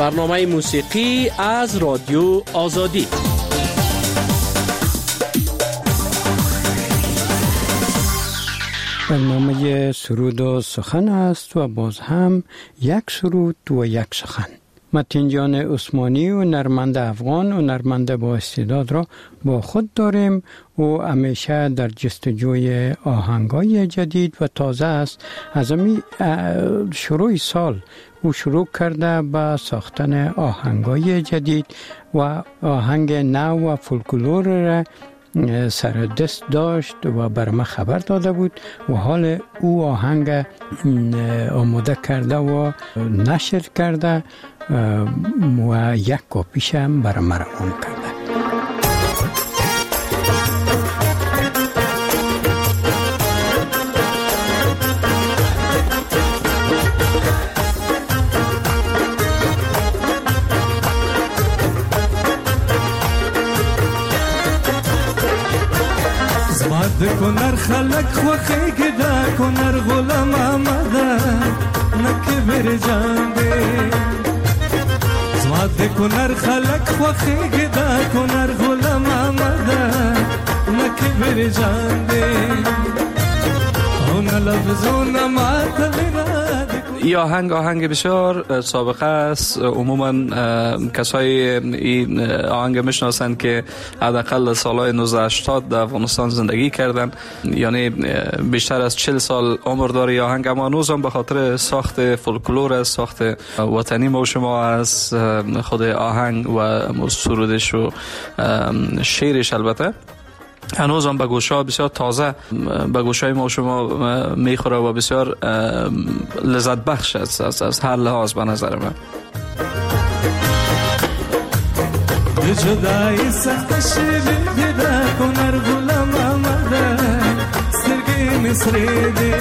برنامه موسیقی از رادیو آزادی. برنامه سرود و سخن است و باز هم یک سرود و یک سخن. متین جان عثمانی و نرمند افغان و نرمند با استعداد را با خود داریم و همیشه در جستجوی آهنگای جدید و تازه است. از شروع سال او شروع کرده به ساختن آهنگای جدید و آهنگ نو و فولکلور را سر دست داشت و بر ما خبر داده بود و حال او آهنگ آماده کرده و نشر کرده و یک کاپیش هم بر ما روان کرده. کنر خلق خوخی گدا کنر غلام آمده نکه بر جان ده زماد کنر خلق خوخی گدا کنر غلام آمده نکه بر جان ده اون لفظون معتبرات. این آهنگ بسیار سابقه است. عموما کسای این آهنگ میشناسند که حداقل سالهای 1980 در افغانستان زندگی کردن، یعنی بیشتر از 40 سال عمر داره این آهنگ، اما هنوز هم به خاطر ساخت فولکلور است، ساخت وطنی ما شما از خود آهنگ و سرودش و شعرش البته هنوز هم به گوش‌ها بسیار تازه به گوش‌های ما شما میخوره و بسیار لذت بخش است از هر لحاظ به نظر من. جدایی سخت شیبی ده کنر غلام آمده سرگی مصری ده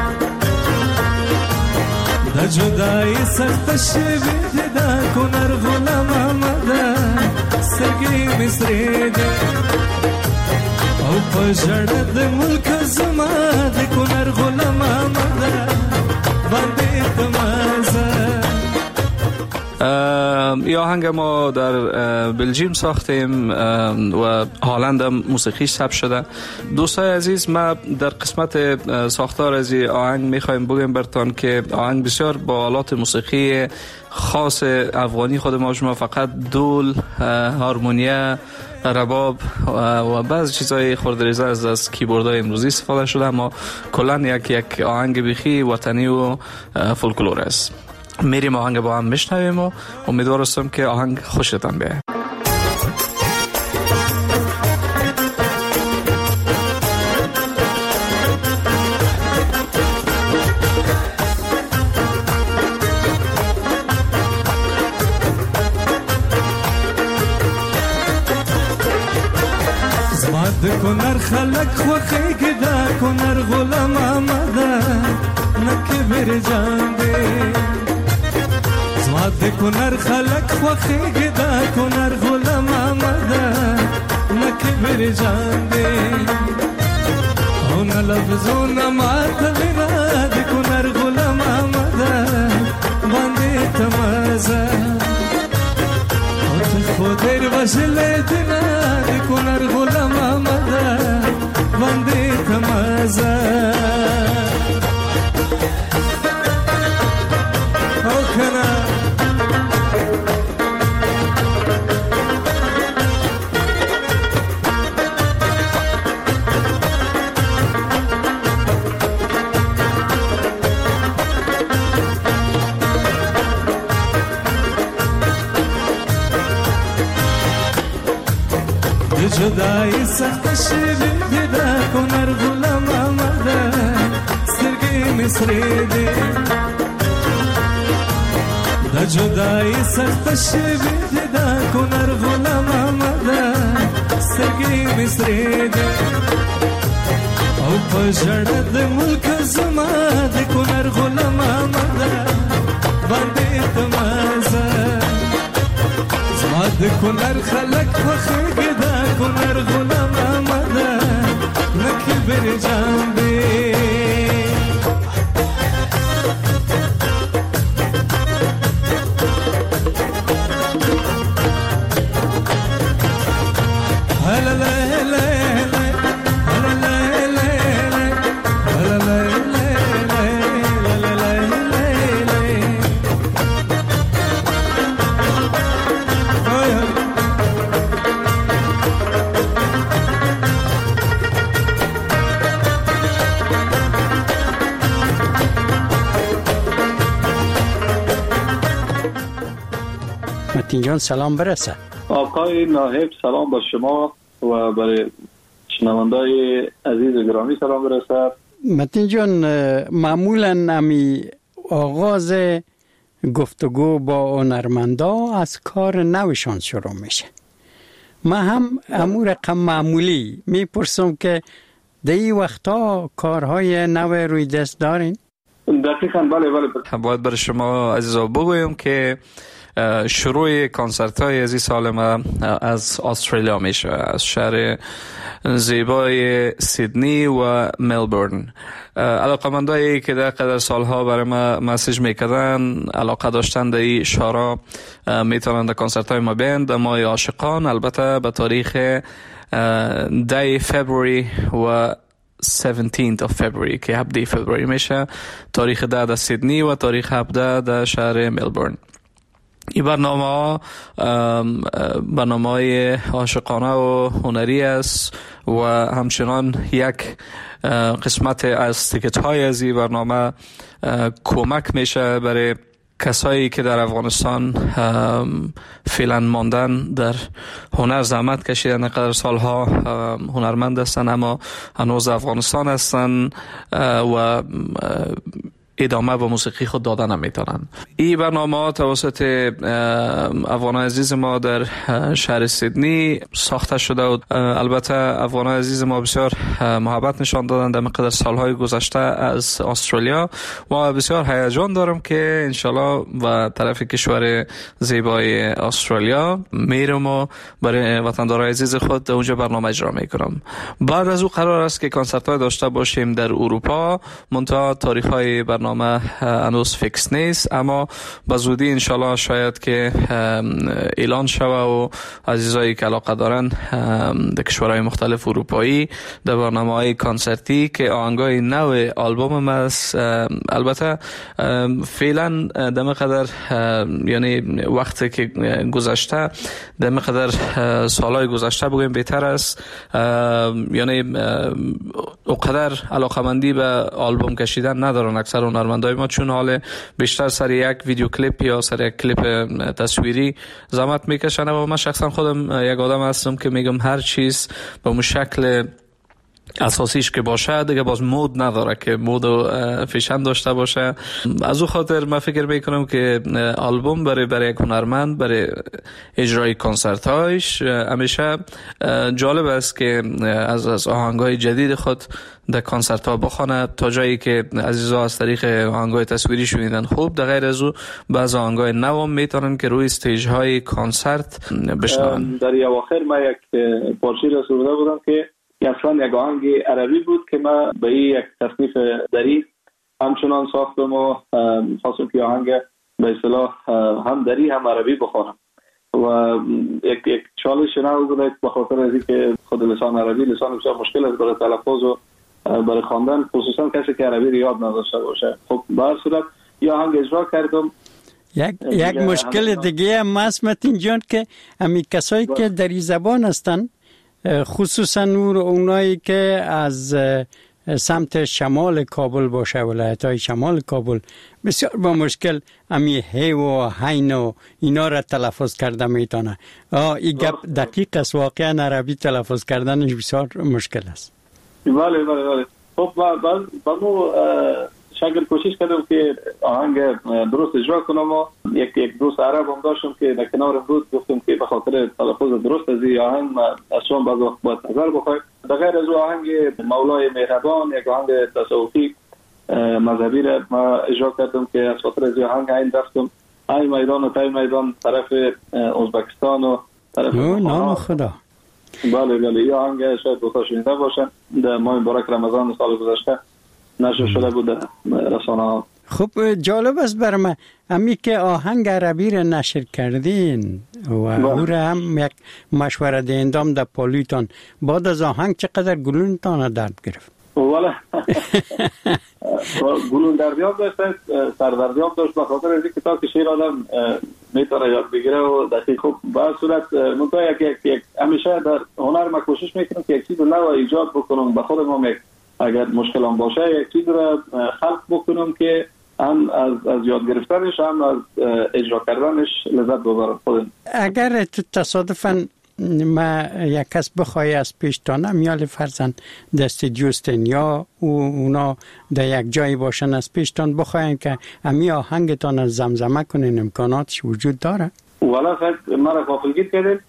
جدایی سخت شیبی ده کنر غلام آمده سرگی مصری ده او پجرد ملک زما ده کنر غلام آمده بنده تمازه. این آهنگ ما در بلژیم ساختیم و هالند هم موسیقیش ثبت شده. دوستای عزیز، ما در قسمت ساختار از این آهنگ میخوایم بگیم برتان که آهنگ بسیار با آلات موسیقی خاص افغانی خود ما شما، فقط دول، هارمونیا، رباب و بعض چیزای خردریزه از کیبوردهای امروزی استفاده شده، اما کلا یک آهنگ بیخی وطنی و فولکلور است. میریم آهنگ با هم میشنویم و امیدوار هستم که آهنگ خوشتان بیاید. زماد کنر خلق خوخی گدا کنر غلام آمده نکه بر جان ده زماد کنر خلق خوخی گدا کنر غلام آمده نکه بر جان ده اون لفظون معتبرات کنر غلام آمده بنده تمازه خودر وشلتنا کنر غلام آمده بنده تمازه. جدایی سخت شیبی ده کنر غلام آمده سرگی مصری ده جدایی سخت شیبی ده کنر غلام آمده سرگی مصری ده او پجرد ملک زما ده کنر غلام آمده بنده تمازه. زماد کنر خلق خوخی گدا کنر غلام آمده نکه بر جان ده متین جان سلام برسه. آقای ناهب سلام با شما و برای شنوندای عزیز و گرامی سلام برسد. متین جان معمولا امی آغاز گفتگو با هنرمندا از کار نوشان شروع میشه. من هم امور رقم معمولی میپرسم که در این وقتا کارهای نو روی دست دارین؟ دقیقاً بله. باید برای شما عزیزا بگویم که شروع کنسرت های از این سال ما از استرالیا میشه، از شهر زیبای سیدنی و ملبورن. علاقمندایی که در قدر سالها برای ما مسیج میکردن، علاقه داشتن در این شهرها، میتونن در کنسرت های ما بیان در ماه عاشقان، البته به تاریخ 10 فبروری و 17th of February که 17 فبروری میشه، تاریخ 10 در سیدنی و تاریخ 17 در شهر ملبورن. این برنامه عاشقانه و هنری است و همچنان یک قسمت از تیکت های از این برنامه کمک میشه برای کسایی که در افغانستان فعلا ماندن، در هنر زحمت کشیدن، قدر سالها هنرمند هستن اما هنوز افغانستان هستن و ادامه به موسیقی خود دادن نمیتونن. این برنامه توسط افغانای عزیز ما در شهر سیدنی ساخته شده و البته افغانای عزیز ما بسیار محبت نشان دادن در مقدار سالهای گذشته از استرالیا و بسیار هیجان دارم که انشالله و طرف کشور زیبای استرالیا میرم و برای وطندارای عزیز خود اونجا برنامه اجرا میکنم. بعد از او قرار است که کنسرت های داشته باشیم در اروپا، منتها تاریخ های برنامه هنوز فیکس نیست، اما به زودی انشالله شاید که اعلان شوه و عزیزایی که علاقه دارن در کشورهای مختلف اروپایی در برنامه‌های کنسرتی که آهنگای نو آلبوم است. البته فعلا در مقدار یعنی وقتی که گذشته، در مقدار سالهای گذشته بگویم بهتر است، یعنی اونقدر علاقمندی به آلبوم کشیدن ندارن اکثر هنرمندای ما، چون حال بیشتر سر یک ویدیو کلیپ یا سر یک کلیپ تصویری زحمت میکشن و من شخصا خودم یک آدم هستم که میگم هر چیز به اون شکل اساسیش که باشه دیگه باز مود نداره که مود و فیشن داشته باشه. از او خاطر من فکر میکنم که آلبوم برای یک هنرمند برای اجرای کنسرت هایش همیشه جالب است که از آهنگای جدید خود در کنسرت ها بخونه، تا جایی که عزیزا از طریق آهنگای تصویری شنیدن خوب، در غیر از او بعض آهنگای نو میتونن که روی استیج های کنسرت بشنون. در اواخر من یک پارچه رسونده بودم که اصلا یک آهنگ عربی بود که من به یک تصنیف دری همچنان ساختم و خواستم که آهنگ به اصطلاح هم دری هم عربی بخونم و یک چالش نو بود به خاطر از اینکه خود لسان عربی لسان بسیار مشکل است برای تلفظ و برای خواندن، خصوصا کسی که عربی رو یاد نداشته باشه. خب به هر صورت یه آهنگ اجرا کردم. یک مشکل دیگه هم هست متین جان که همین کسایی که در این زبان هستن، خصوصا اونایی که از سمت شمال کابل باشه، ولایت‌های شمال کابل، بسیار با مشکل امی هی و هین و اینا را تلفظ کرده میتونه. این گپ دقیق است، واقعا عربی تلفظ کردنش بسیار مشکل است. بله. خب بعد شکل کوشش کردم که آهنگ درست اجرا کنم و یک دوست عرب هم داشتم که در کنار بود، گفتم که به خاطر تلفظ درست از این آهنگ اصلا بعض وقت باید نظر بخواید. در غیر از آهنگ مولای مهربان، یک آهنگ تصوفی مذهبی را ما اجرا کردم که از خاطر از آهنگ این رفتم ای میدان و تای میدان طرف ازبکستان و طرف نام خدا. بله این آهنگ شاید دوستا شنیده باشن. در ماه مبارک رمضان سال گذشته نشر شده بود رسانه ها. خب جالب است برای من امی که آهنگ عربی را نشر کردین و او را هم یک مشوره دهندام در پالیتان بعد از آهنگ چقدر گلونتان درد گرفت؟ والا گلون دردیاب داشت، سردردیاب داشت به خاطر از اینکه تا که شعر آدم میتونه یاد بگیره و دقیق خوب به صورت منطقه یک همیشه در هنر ما کوشش میکنم که یک چیز نو ایجاد بکنم به خودم اگر مشکل هم باشه یک چیز را خلق بکنم که هم از یاد گرفتنش هم از اجرا کردنش لذت ببرم خودم. اگر تو تصادفاً ما یک کس بخوای از پیشتانم یا فرزند دست جوستن یا اونا در یک جایی باشن از پیشتان بخواین که امی آهنگتان از زمزمه کنین امکاناتش وجود داره؟ والا فکر مرا غافلگیر کردید.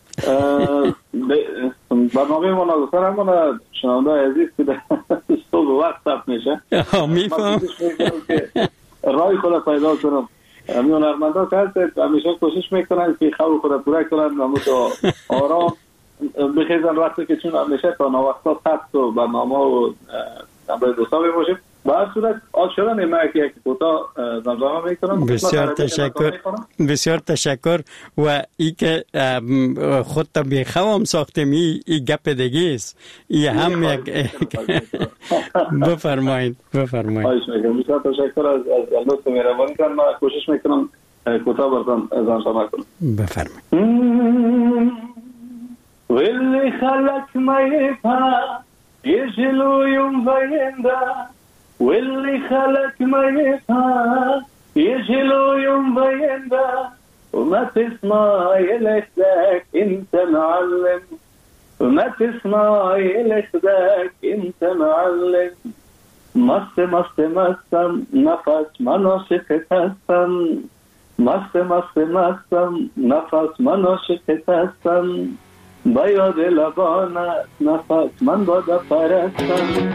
برنامه ما نگفتن همون شنونده عزیز که در صبح وقت ثبت میشه میفهم رای خود پیدا کنم. امی هنرمندا که هست همیشه کوشش میکنن که خواب خود پوره کنن و آرام بخیزن وقتی که چون همیشه تا نوقتا ثبت و برنامه و نمبر دوستا باشیم با هر صورت آج شدن ما یک کوتاه زمزمه میکنم. بسیار تشکر و ای که خود تا بیخوام ساختیم ای گپ دیگه است ای هم یک بفرمایید. خواهش میکنم. بسیار تشکر از لطف مهربانی کن. من کوشش میکنم کوتاه براتون زمزمه کنم. بفرمایید. واللي خلق ما يفهم يجلو يوم بينده واللي خلق ما يفهم يجلو يوم بينده وما تسمع يلخدك انت معلم وما تسمع يلخدك انت معلم مست مست مستم نفس مناشق هستم مست مست مستم نفس مناشق هستم با یاد لبانت نفس من بادا پرستم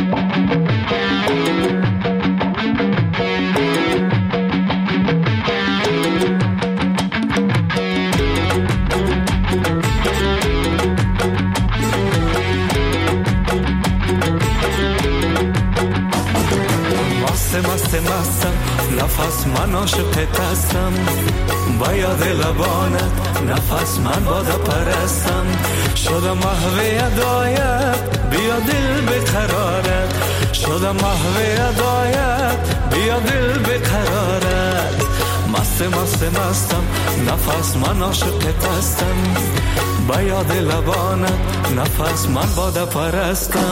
مست مستم نفس من عاشقت هستم با یاد لبانت نفس من بادا پرستم شدم محو ادایت بیا دل بقرارت شدم محو ادایت بیا دل بقرارت مست مستم نفس من عاشقت هستم با یاد لبانت نفس من بادا پرستم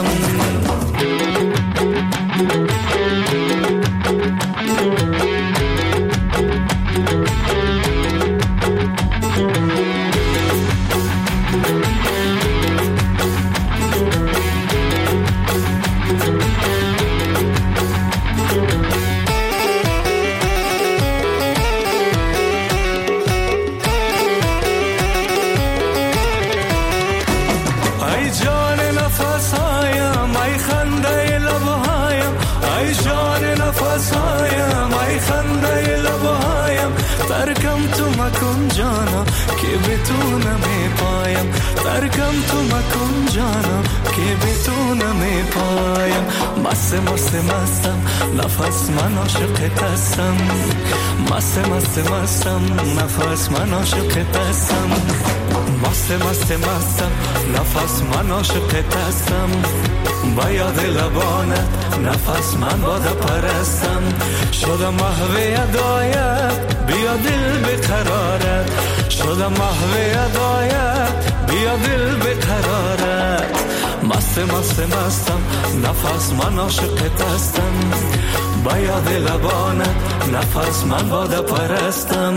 مکن جانا که بتونم پایم ترکم تو مکن جانا که بتونم پایم مست مستم نفس من عاشقت هستم مست مستم نفس من عاشقت هستم مست مستم نفس من عاشقت هستم با یاد لبانت نفس من بادا پرستم شدم محو ادایت بیا دل بقرارت شدم محو ادایت بیا دل بقرارت مست مستم نفس من عاشقت هستم با یاد لبانت نفس من بادا پرستم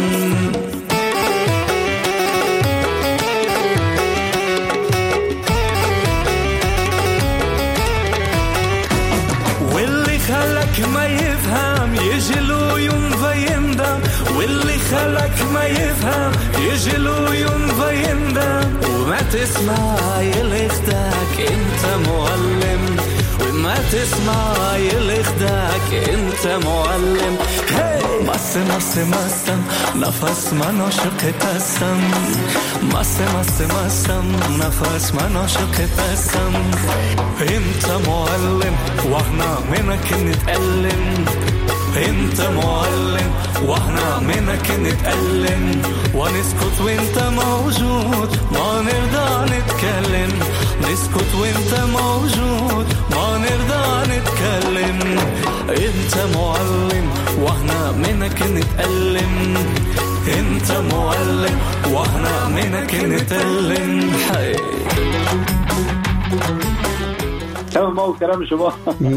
خلق ما يفهم يجلو يوم فيندم واللي خلق ما يفهم يجلو يوم فيندم وما تسمع يلخدك انت معلم وما تسمع يلخدك انت معلم مستم نفس من عاشقت هستم مستم نفس من عاشقت هستم انت معلم واحنا منك نتألم انت معلم واحنا منك نتألم ونسكت وانت موجود ما نرضى نتكلم نسكت وانت موجود ما نرضى نتكلم انت معلم واحنا منك نتألم انت معلم واحنا منك نتألم تمام ما کردم شما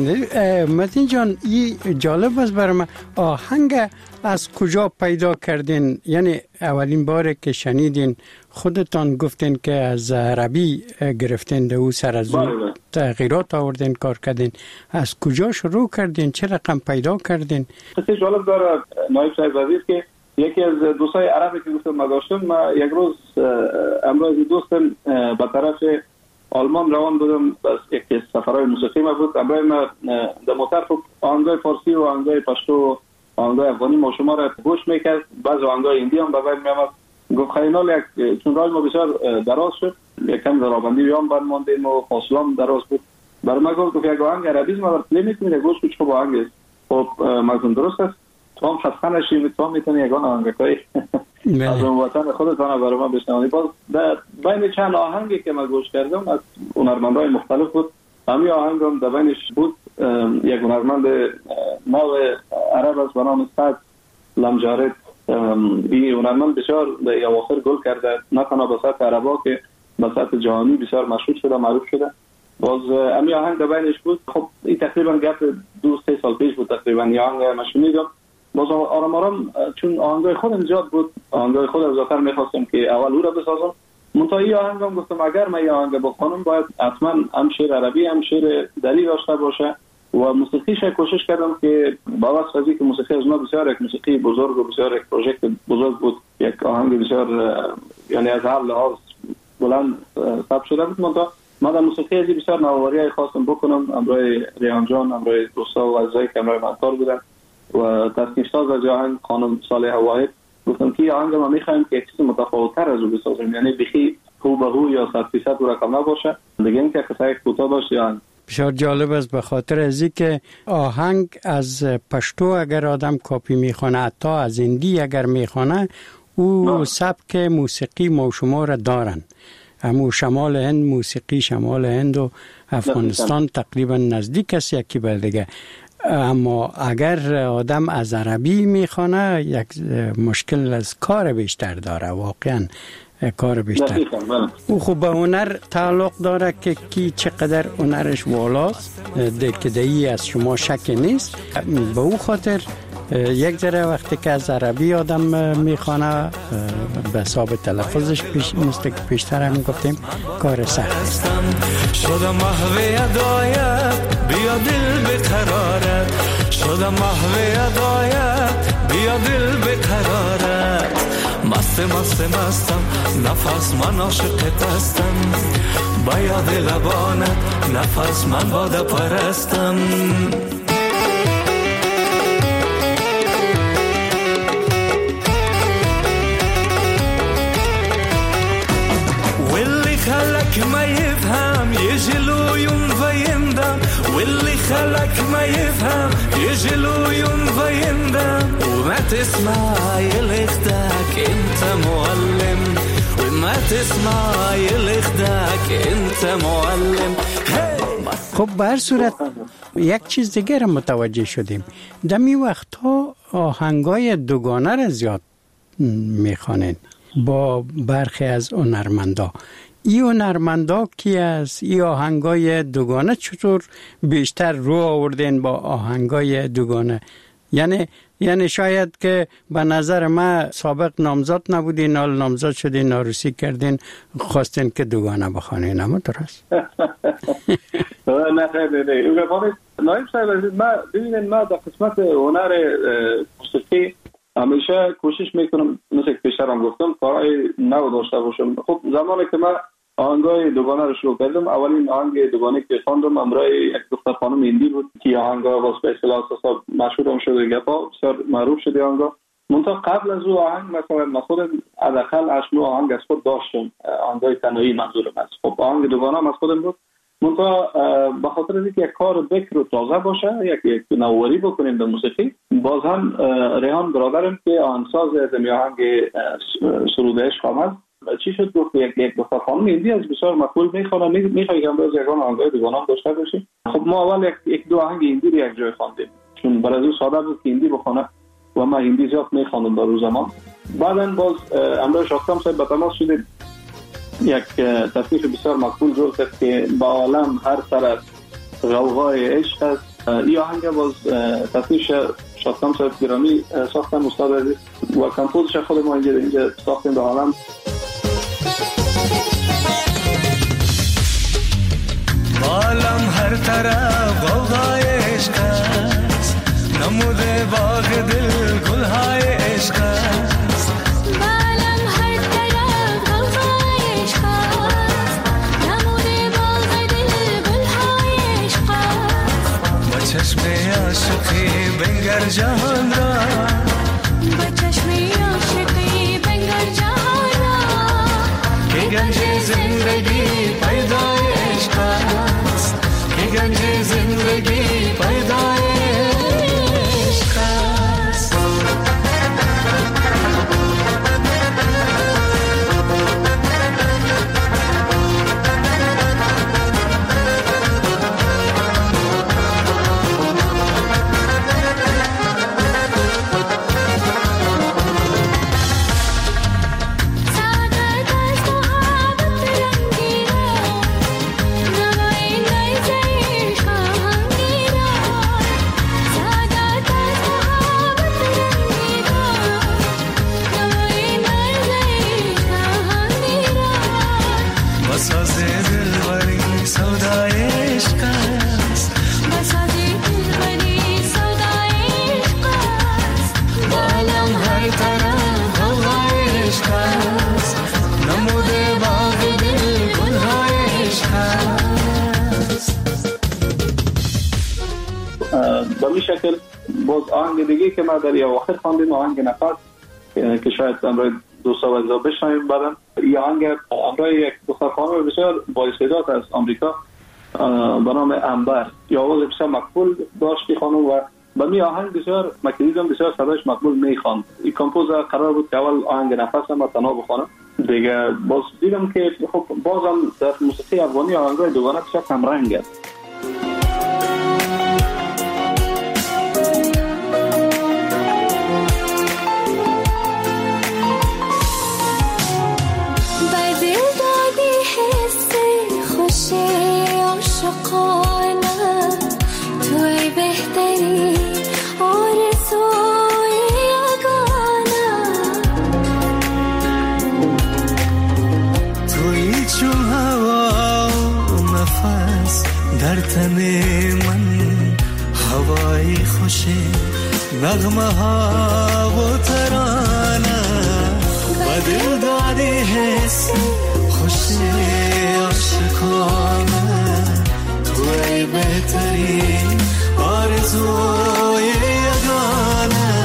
متین جان این جالب است برای من. آهنگ از کجا پیدا کردین؟ یعنی اولین باره که شنیدین خودتان گفتین که از عربی گرفتین ده او سر از تغییرات آوردین کار کردین. از کجا شروع کردین؟ چه رقم پیدا کردین؟ خیلی جالب داره نایب صاحب عزیز که یکی از دوستای عربی که گفتم ما داشتم ما یک روز امروز دوستم به طرف آلمان روان بودم بس یک سفرهای موسیقی ما بود امروز ما در موتر آهنگای فارسی و آهنگای پشتو و آهنگای افغانی ما شما را گوش میکرد بعض آهنگای هندی هم به بین میامد گفت خیلی یک چون راه ما بسیار دراز شد یکم درابندی بیام بعد ماندیم و فاصله هم دراز بود برای ما گفت یک آهنگ عربی ما را پلی میکنید گوش کچ خوب آهنگ است خب مازم درست است تو هم خسته نشید تو هم میتونی یگان آهنگای از اون وطن خودتان برای ما بشنوید. باز در بین چند آهنگی که من گوش کردم از هنرمندای مختلف بود همین آهنگ هم در بینش بود یک هنرمند نو عرب است به نام سعد لمجارد این هنرمند بسیار در اواخر گل کرده نه تنها به سطح عربا که به سطح جهانی بسیار مشهور شده معروف شده. باز همین آهنگ در بینش بود. خب این تقریبا گپ 2-3 سال پیش بود تقریبا این آهنگ من شنیدم. باز آرام آرام چون آهنگای خودم زیاد بود آهنگای خودم زیادتر میخواستم که اول او را بسازم منتها این آهنگم گفتم اگر من این آهنگ بخونم باید حتما هم شعر عربی هم شعر دلی داشته باشه و موسیقیش کوشش کردم که با واسطه که موسیقی از ما بسیار یک موسیقی بزرگ و بسیار یک پروژکت بزرگ بود یک آهنگ بسیار یعنی از هر لحاظ بلند ثبت شده بود منتها ما در موسیقی ازی بسیار نوآوری خواستم بکنم امروی ریان جان امروی دوستا و عزیزایی که امروی منطور بودن و تصنیف ساز از آهنگ خانم صالح واحد گفتم که آهنگ ما میخوایم که یک چیز متفاوت‌تر از او بسازیم یعنی بخی هو به هو یا 100% او رقم نباشه دیگه اینکه قصه کوتاه باشه آهنگ بسیار جالب است به خاطر ازی که آهنگ از پشتو اگر آدم کاپی میخونه حتی از هندی اگر میخونه او سبک موسیقی ما شما را دارن همو شمال هند موسیقی شمال هند و افغانستان تقریبا نزدیک است یکی به دیگه اما اگر آدم از عربی میخونه یک مشکل از کار بیشتر داره واقعا کار بیشتر او خب به هنر تعلق داره که کی چقدر هنرش والاست که دهی از شما شک نیست به او خاطر یک ذره وقتی که از عربی آدم میخوانه به حساب تلفظش مثل که پیشتر هم گفتیم کار سخت شدم محو ادایت بیا دل بقرارت شدم محو ادایت بیا دل بقرارت مستم نفس من عاشقت هستم با یاد لبانت نفس من باده پرستم خلق ما يفهم يجلو يوم فيندم واللي خلق ما يفهم يجلو يوم فيندم وما تسمع يلخدك انت معلم وما تسمع يلخدك انت معلم خب به هر صورت یک چیز دیگر متوجه شدیم دمی وقتها آهنگای دوگانه را زیاد میخوانند با برخی از هنرمندا ای هنرمندا کی است؟ ای آهنگای دوگانه چطور بیشتر رو آوردین با آهنگای دوگانه؟ یعنی شاید که به نظر من سابق نامزد نبودین حال نامزد شدین عروسی کردین خواستین که دوگانه بخوانین اما درست؟ نه خیلی نایب صاحب ببینید ما در قسمت هنر موسیقی همیشه کوشش میکنم مثل که پیشتر هم گفتم کارهای نو داشته باشم. خب زمانی که من آهنگای دوگانه رو شروع کردم اولین آهنگ دوگانه که خواندم امرای یک دختر خانم هندی بود که آهنگا واسه به اصطلاح مشهور هم شده گپا بسیار معروف شده آهنگا منتها قبل از او آهنگ مثلا من خودم حداقل 8-9 آهنگ از خود داشتم آهنگای تنهایی منظورم است. خب آهنگ دوگانه از خودم بود منتها به خاطر اینکه یک کار بکر و تازه باشه، یک نوآوری بکنیم در موسیقی. باز هم ریحان برادرم که آهنگساز از آهنگ سرود عشق آمد، چی شد گفت یک دختر خانم هندی از بسیار مقبول میخونه، میخوای که امروز یک آهنگای دیوانام داشته باشی. خب ما اول یک دو آهنگ هندی رو یک جای خواندیم، چون برای او ساده بود که هندی بخونه و ما هندی زیاد میخواندم در اون زمان. بعداً باز امروز شاکرم صاحب به تماس شدیم، یک تصنیف بسیار مقبول جور کرد که با عالم هر طرف غوغای عشق است. این آهنگ باز تصنیف شاکرم صاحب گرامی ساختن، استاد عزیز، و کمپوزش خود ما اینجا ساختیم به عالم. عالم هر طرف غوغای عشق است، نموده باغ دل گلهای عشق است. عالم هر طرف غوغای عشق است، نموده باغ دل گلهای عشق است. با چشم عاشقی بنگر جهان را، با چشم عاشقی بنگر جهان را، که گنج زندگی پیدای عشق است، که گنج زندگی پیدای عشق است. به می شکل باز آهنگ دیگه که ما در اواخر خواندیم، آهنگ نفس که شاید امروز دوستا و عزیزا بشنویم بعداً. این آهنگ امروز یک دختر خانم بسیار با استعداد از آمریکا به نام انبر، یا آواز بسیار مقبول داشتی خانم، و به می آهنگ بسیار مکیدیدم بسیار صداش مقبول میخواند. این کمپوزر قرار بود که اول آهنگ نفس هم تنها بخوانم دیگه. باز دیدم که خب بازم در موسیقی افغانی آهنگای دوگانه بسیار کم رنگ است. در تن من هوای خوشی، نغمه ها و ترانه، و دل دادی حس خوشی عاشقانه. توی بهترین آرزوی یگانه.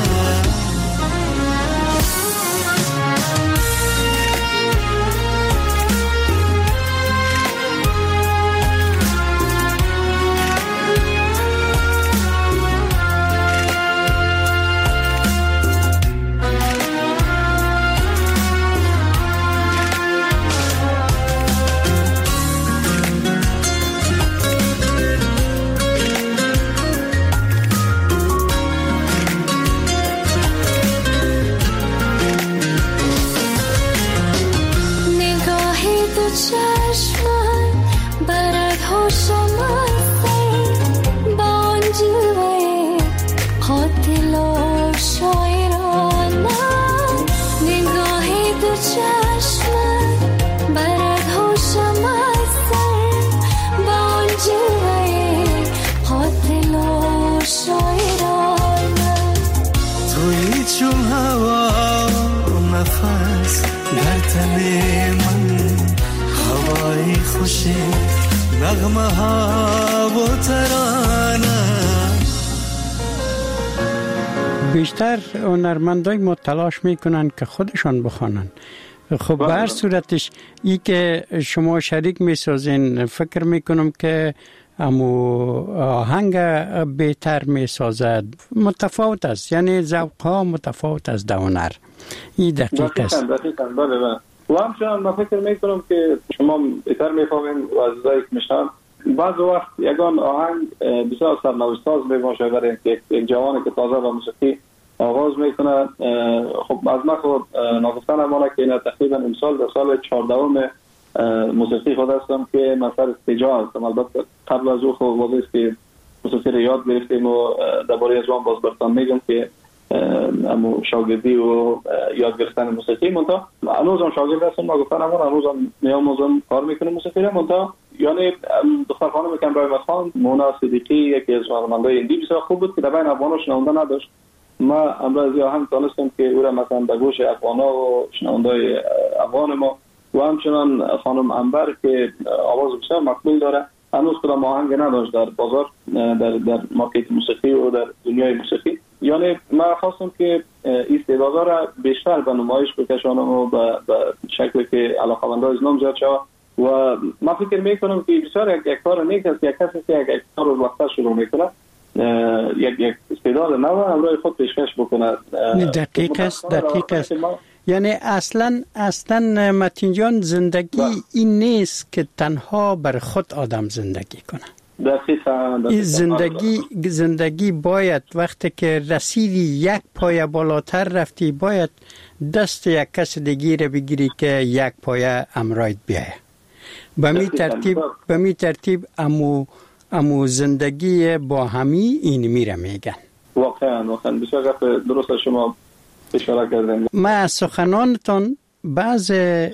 نغمه ها و ترانه. بیشتر هنرمندای ما تلاش میکنن که خودشان بخوانند، خب به هر صورتش ای که شما شریک میسازین، فکر میکنم که امو آهنگ بهتر میسازد. متفاوت است، یعنی ذوق ها متفاوت است در هنر. این دقیق است. دقیقاً بله. و همچنان من فکر میکنم که شما بهتر میفهمین و عزیزایی که میشنن، بعض وقت یگان آهنگ بسیار سرنوشت ساز میباشه برای یک جوانی که تازه با موسیقی آغاز میکنه. خب از من خود ناگفتن امانه که این تقریبا امسال در سال 14 موسیقی خود هستم که من سر استجاع هستم. البته قبل از او خب واضح است که موسیقی رو یاد گرفتیم و درباره از وان باز برتان میگم که امو شاگردی و یاد گرفتن موسیقی منتها هنوزم شاگرد هستم. ناگفتن امانه هنوزم میاموزم کار میکنم موسیقی رو. منتها یعنی دختر خانم کمرای مدخان مونا صدیقی یکی از هنرمندای هندی بسیار خوب بود که در بین افغانا شنونده نداشت. ما امروز آهنگ دانستم که او را مثلا به گوش افغانا و شنوندای افغان ما و همچنان خانم انبر که آواز بسیار مقبول داره هنوز کدام آهنگ نداشت در بازار، در مارکت موسیقی و در دنیای موسیقی. یعنی من خواستم که استعدادها را بیشتر به نمایش بکشانم و به شکلی که علاقه‌مندان از نام زیاد شود. و من فکر میکنم که بسیار یک کار نیک است یک کسی که یک کار رو وقتا شروع میکنه یک استعداد نو همراه خود پیشکش بکنه. دقیق است. یعنی اصلا متین جان زندگی این نیست که تنها بر خود آدم زندگی کنه. دقیقاً. زندگی باید وقتی که رسیدی یک پایه بالاتر رفتی باید دست یک کس دیگه رو بگیری که یک پایه امرایت بیایه. به می ترتیب امو زندگی با همی این میره میگن. واقعا بسیار گفت درست شما اشاره کردن. ما از سخنانتان بعض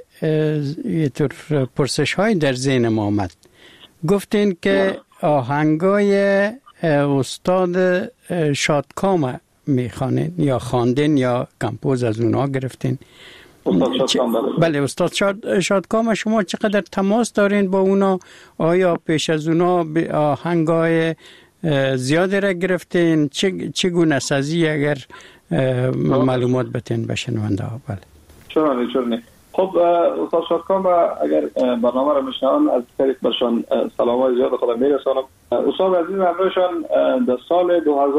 پرسش های در ذهنم آمد. گفتین که آهنگای استاد شادکام میخوانین یا خواندین یا کمپوز از اونا گرفتین. بله استاد شادکام شما چقدر تماس دارین با اونا؟ آیا پیش از اونا آهنگای زیاده را گرفتین؟ چگونه سازی اگر معلومات بتین بشنونده ها؟ بله چرا خب استاد شادکام اگر برنامه را میشنون از طریق برشان سلامای زیاد خودم میرسانم. استاد عزیز همراهشان در سال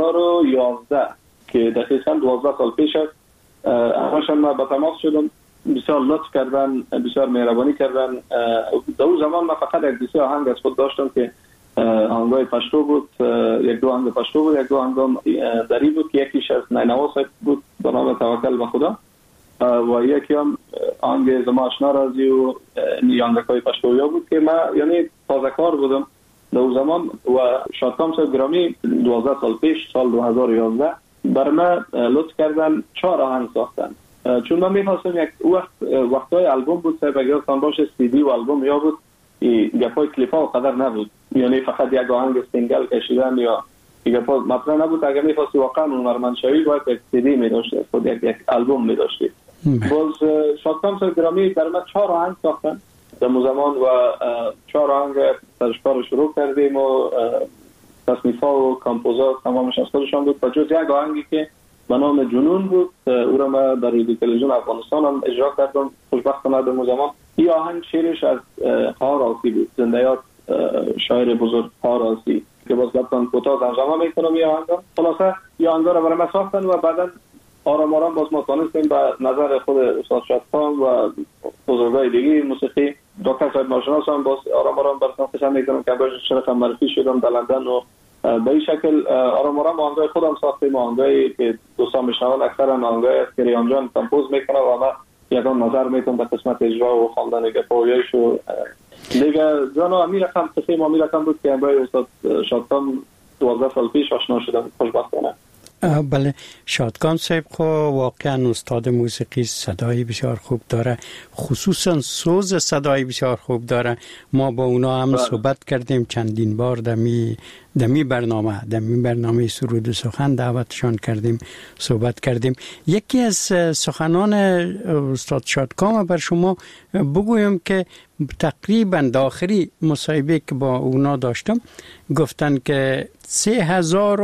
2011 که دقیقاً 12 سال پیش است همشان ما با تماس شدم. بسیار لطف کردن، بسیار مهربانی کردن. در اون زمان من فقط یک دیسی آهنگ از خود داشتم که آهنگای پشتو بود، یک دو آهنگ پشتو بود، یک دو آهنگ دری بود که یکیش از نینوا صاحب بود به نام توکل به خدا و یکی هم آهنگ زما آشنا رازی و آهنگای پشتویا بود که من یعنی تازه کار بودم در اون زمان. و شادکام صاحب گرامی 12 سال پیش سال 2011 بر من لطف کردن 4 آهنگ ساختن. چون من می‌خواستم یک وقتای آلبوم بود صاحب اگر تان باشه سی دی و آلبوم یا بود گپای کلیپا قدر نبود، یعنی فقط یک آهنگ سینگل کشیدن یا گپا مطرح نبود. اگر می‌خواستی واقعا هنرمند شوی باید یک سی دی می‌داشتی، خود یک آلبوم می‌داشتی. باز شادکام صاحب گرامی بر من 4 آهنگ ساختن در زمان و 4 آهنگ ترشکار شروع کردیم و تصنیف‌ها و کامپوزات تمامش از خودشان بود. بجز یک آهنگی که به نام جنون بود او را من در رادیو تلویزیون افغانستان هم اجرا کردم. خوشبختانه در زمان این آهنگ شعرش از خار آسی بود، زنده‌یاد شاعر بزرگ خار آسی که باز گفتن کوتاه ترجمه میکنم این آهنگ. خلاصه این آهنگ را برای من ساختن و بعدا آرام آرام باز ما تونستیم به نظر خود استاد شادکام و بزرگای دیگه موسیقی دکتر صاحب ناشناس هم باز آرام آرام برشناسشون میکنم که باش شرف معرفی شدم در لندن و به این شکل آرام آرام آهنگای خودم ساختیم. آهنگایی که دوستان میشنون اکثرا آهنگای است که ریان جان کمپوز میکنه و من یکان نظر میکنم به قسمت اجرا و خواندن گپایش و دیگه جانا امیر رقم قسم امیر رقم بود که با استاد شادکام 12 سال پیش آشنا شدم خوشبختانه. بله شادکام صاحب خو واقعا استاد موسیقی صدای بسیار خوب داره، خصوصا سوز صدای بسیار خوب داره. ما با اونا هم صحبت کردیم چندین بار دمی برنامه سرود و سخن دعوتشان کردیم، صحبت کردیم. یکی از سخنان استاد شادکام بر شما بگویم که تقریبا داخلی مصاحبه که با اونا داشتم گفتن که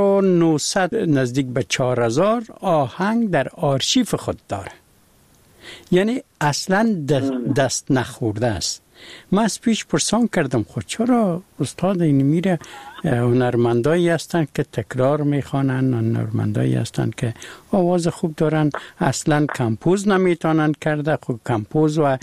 3900 نزدیک به 4000 آهنگ در آرشیف خود داره. یعنی اصلا دست نخورده است. من از پیش پرسان کردم خود چرا استاد این میره هنرمندایی هستند که تکرار میخوانن، هنرمندایی هستند که آواز خوب دارن، اصلا کمپوز نمیتونن کرده. خب کمپوز و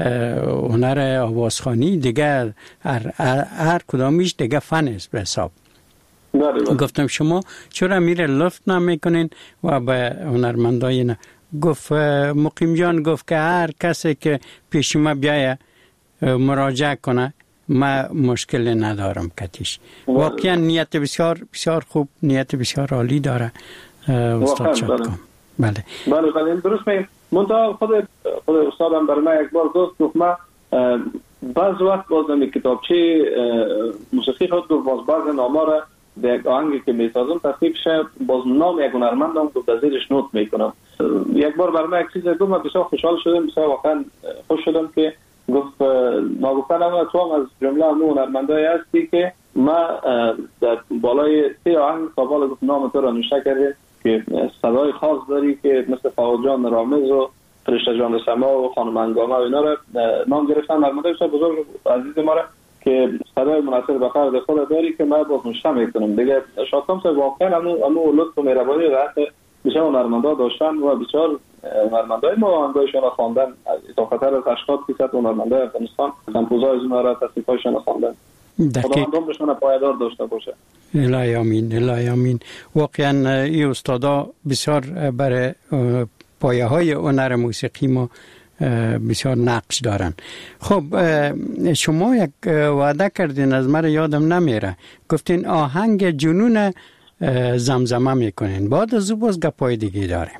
هنر آوازخوانی دیگه هر کدامیش دیگه فن است به حساب. گفتم شما چرا میره لفت نمیکنین و به هنرمندای نه؟ گفت مقیم جان گفت که هر کسی که پیش ما بیایه مراجعه کنه ما مشکل ندارم کتیش. واقعا نیت بسیار بسیار خوب، نیت بسیار عالی داره استاد شادکام. بله درست میگم. منتها خود استادم برای من یک بار گفت من بعض وقت باز نمی کتابچه موسیقی خود باز بعض نامه را به یک آهنگی که میسازم تصنیف شه باز نام یک هنرمندم گفت زیرش نوت میکنم. یک بار برای من یک چیز گفت، من بسیار خوشحال شدم، بسیار واقعا خوش شدم که گفت ما گفتن اما تو هم از جمله همون هنرمندایی هستی که ما در بالای 3 آهنگ قابل گفت نام تو را نوشته کرده که صدای خاص داری که مثل فاضل جان رامز و فرشته جان سما و خانم انگامه و اینا را نام گرفتن. هنرمندای بسیار بزرگ عزیز ما را که صدای مناسب به فرد خود داری که من باز نوشته میکنم دیگه. شادکام صاحب واقعا همون لطف و مهربانی را بسیار هنرمندا داشتن و بسیار هنرمندای ما آهنگایشان را خواندن. اضافتر از 80% هنرمندای افغانستان کمپوزای از ما را تصنیفایشان را خواندن. خدا عمرشان پایدار داشته باشه. الهی آمین، الهی آمین. واقعا این استادا بسیار برای پایه های هنر موسیقی ما بسیار نقش دارن. خب شما یک وعده کردین از من یادم نمیره، گفتین آهنگ جنون زمزمه میکنین. بعد از او باز گپای دیگه داریم.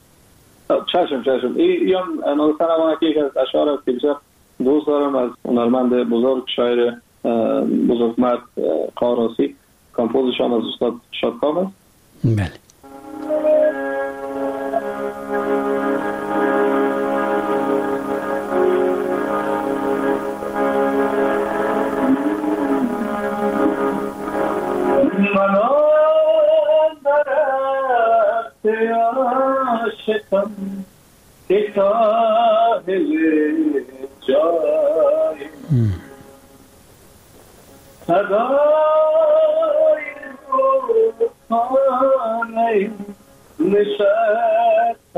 چشم این نوستن اما که از اشعار است که بسیار دوست دارم از هنرمند بزرگ شاعر بزرگمرد قاراسی، کمپوزشان از استاد شادکام است. بله. عاشقم که ساحل جای صدای خانه نشست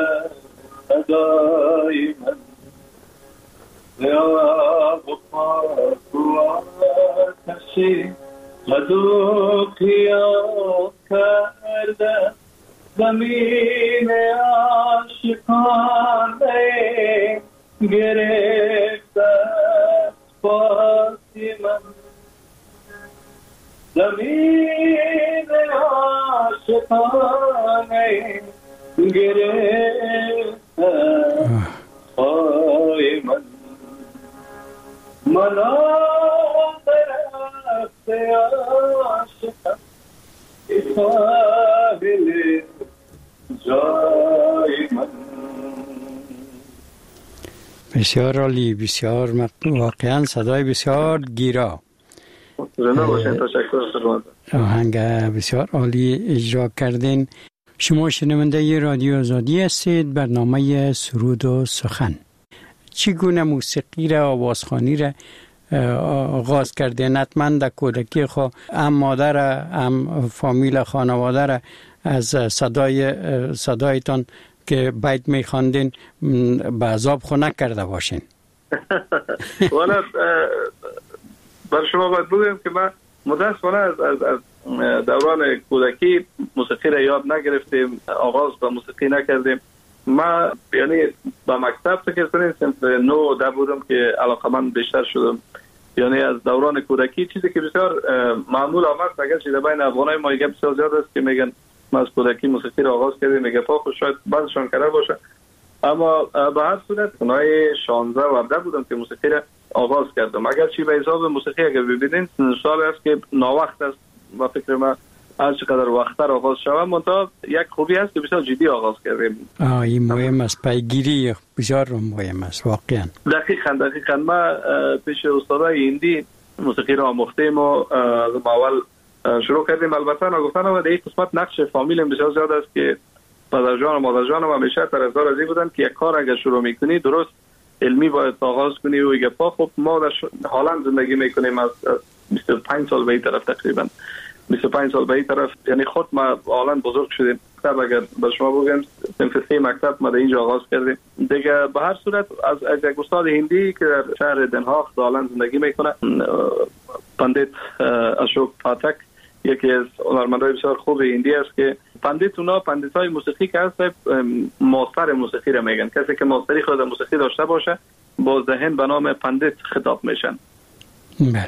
صدای من یا بخاک و آتشی مدو قیام کرده زمین عاشقانه گرفته پاسی من. زمین عاشقانه گرفته پای من. منا درخت عاشقم ساحل جای من. بسیار عالی، بسیار واقعا صدای بسیار گیرا. آهنگ بسیار عالی اجرا کردین. شما شنونده رادیو آزادی هستید، برنامه سرود و سخن. چگونه موسیقی را، آوازخوانی را آغاز کردین؟ حتما در کودکی خو هم مادر هم فامیل خانواده را از صدایتان که بیت میخواندین به عذاب خو نکرده باشین. والا بر شما باید بگویم که من متاسفانه از دوران کودکی موسیقی را یاد نگرفتیم، آغاز به موسیقی نکردیم. من یعنی با مکتب فکر کنیم صنف 9 10 بودم که علاقمند بیشتر شدم. یعنی از دوران کودکی چیزی که بسیار معمول آمد، اگر چیز بین افغانای ما یه بسیار زیاد است که میگن ما از کودکی موسیقی را آغاز کردیم، میگه خود شاید بعضشان کرده باشه، اما به هر صورت سنای 16 و 17 بودم که موسیقی را آغاز کردم. اگر چی به حساب موسیقی اگر ببینید سال است که ناوقت است و فکر من هر چقدر وقتر آغاز شوم، منتها یک خوبی هست که بسیار جدی آغاز کردیم. این مهم است، پیگیری بسیار مهم است واقعا. دقیقاً ما پیش استادای هندی موسیقی را آموختیم و اول شروع کردیم. البته نگفتن و در این قسمت نقش فامیل بسیار زیاد است که پدر جان و مادر جانم همیشه طرفدار از این بودن که یک کار اگر شروع میکنی درست علمی باید آغاز کنی و یک پا. خب ما در هلند زندگی میکنیم از 25 سال به این طرف، تقریبا 25 سال به این طرف، یعنی خود ما هلند بزرگ شدیم. اگر به شما بگم صنف 3 مکتب ما در اینجا آغاز کردیم دیگه. به هر صورت از یک استاد هندی که در شهر دنهاگ هلند زندگی میکنه، پندیت اشوک پاتک، یکی از هنرمندای بسیار خوب هندی است که پندیت اونا پندیتای موسیقی که هست ماستر موسیقی را میگن. کسی که ماستری خود موسیقی داشته باشه باز دهن به نام پندیت خطاب میشن. بله.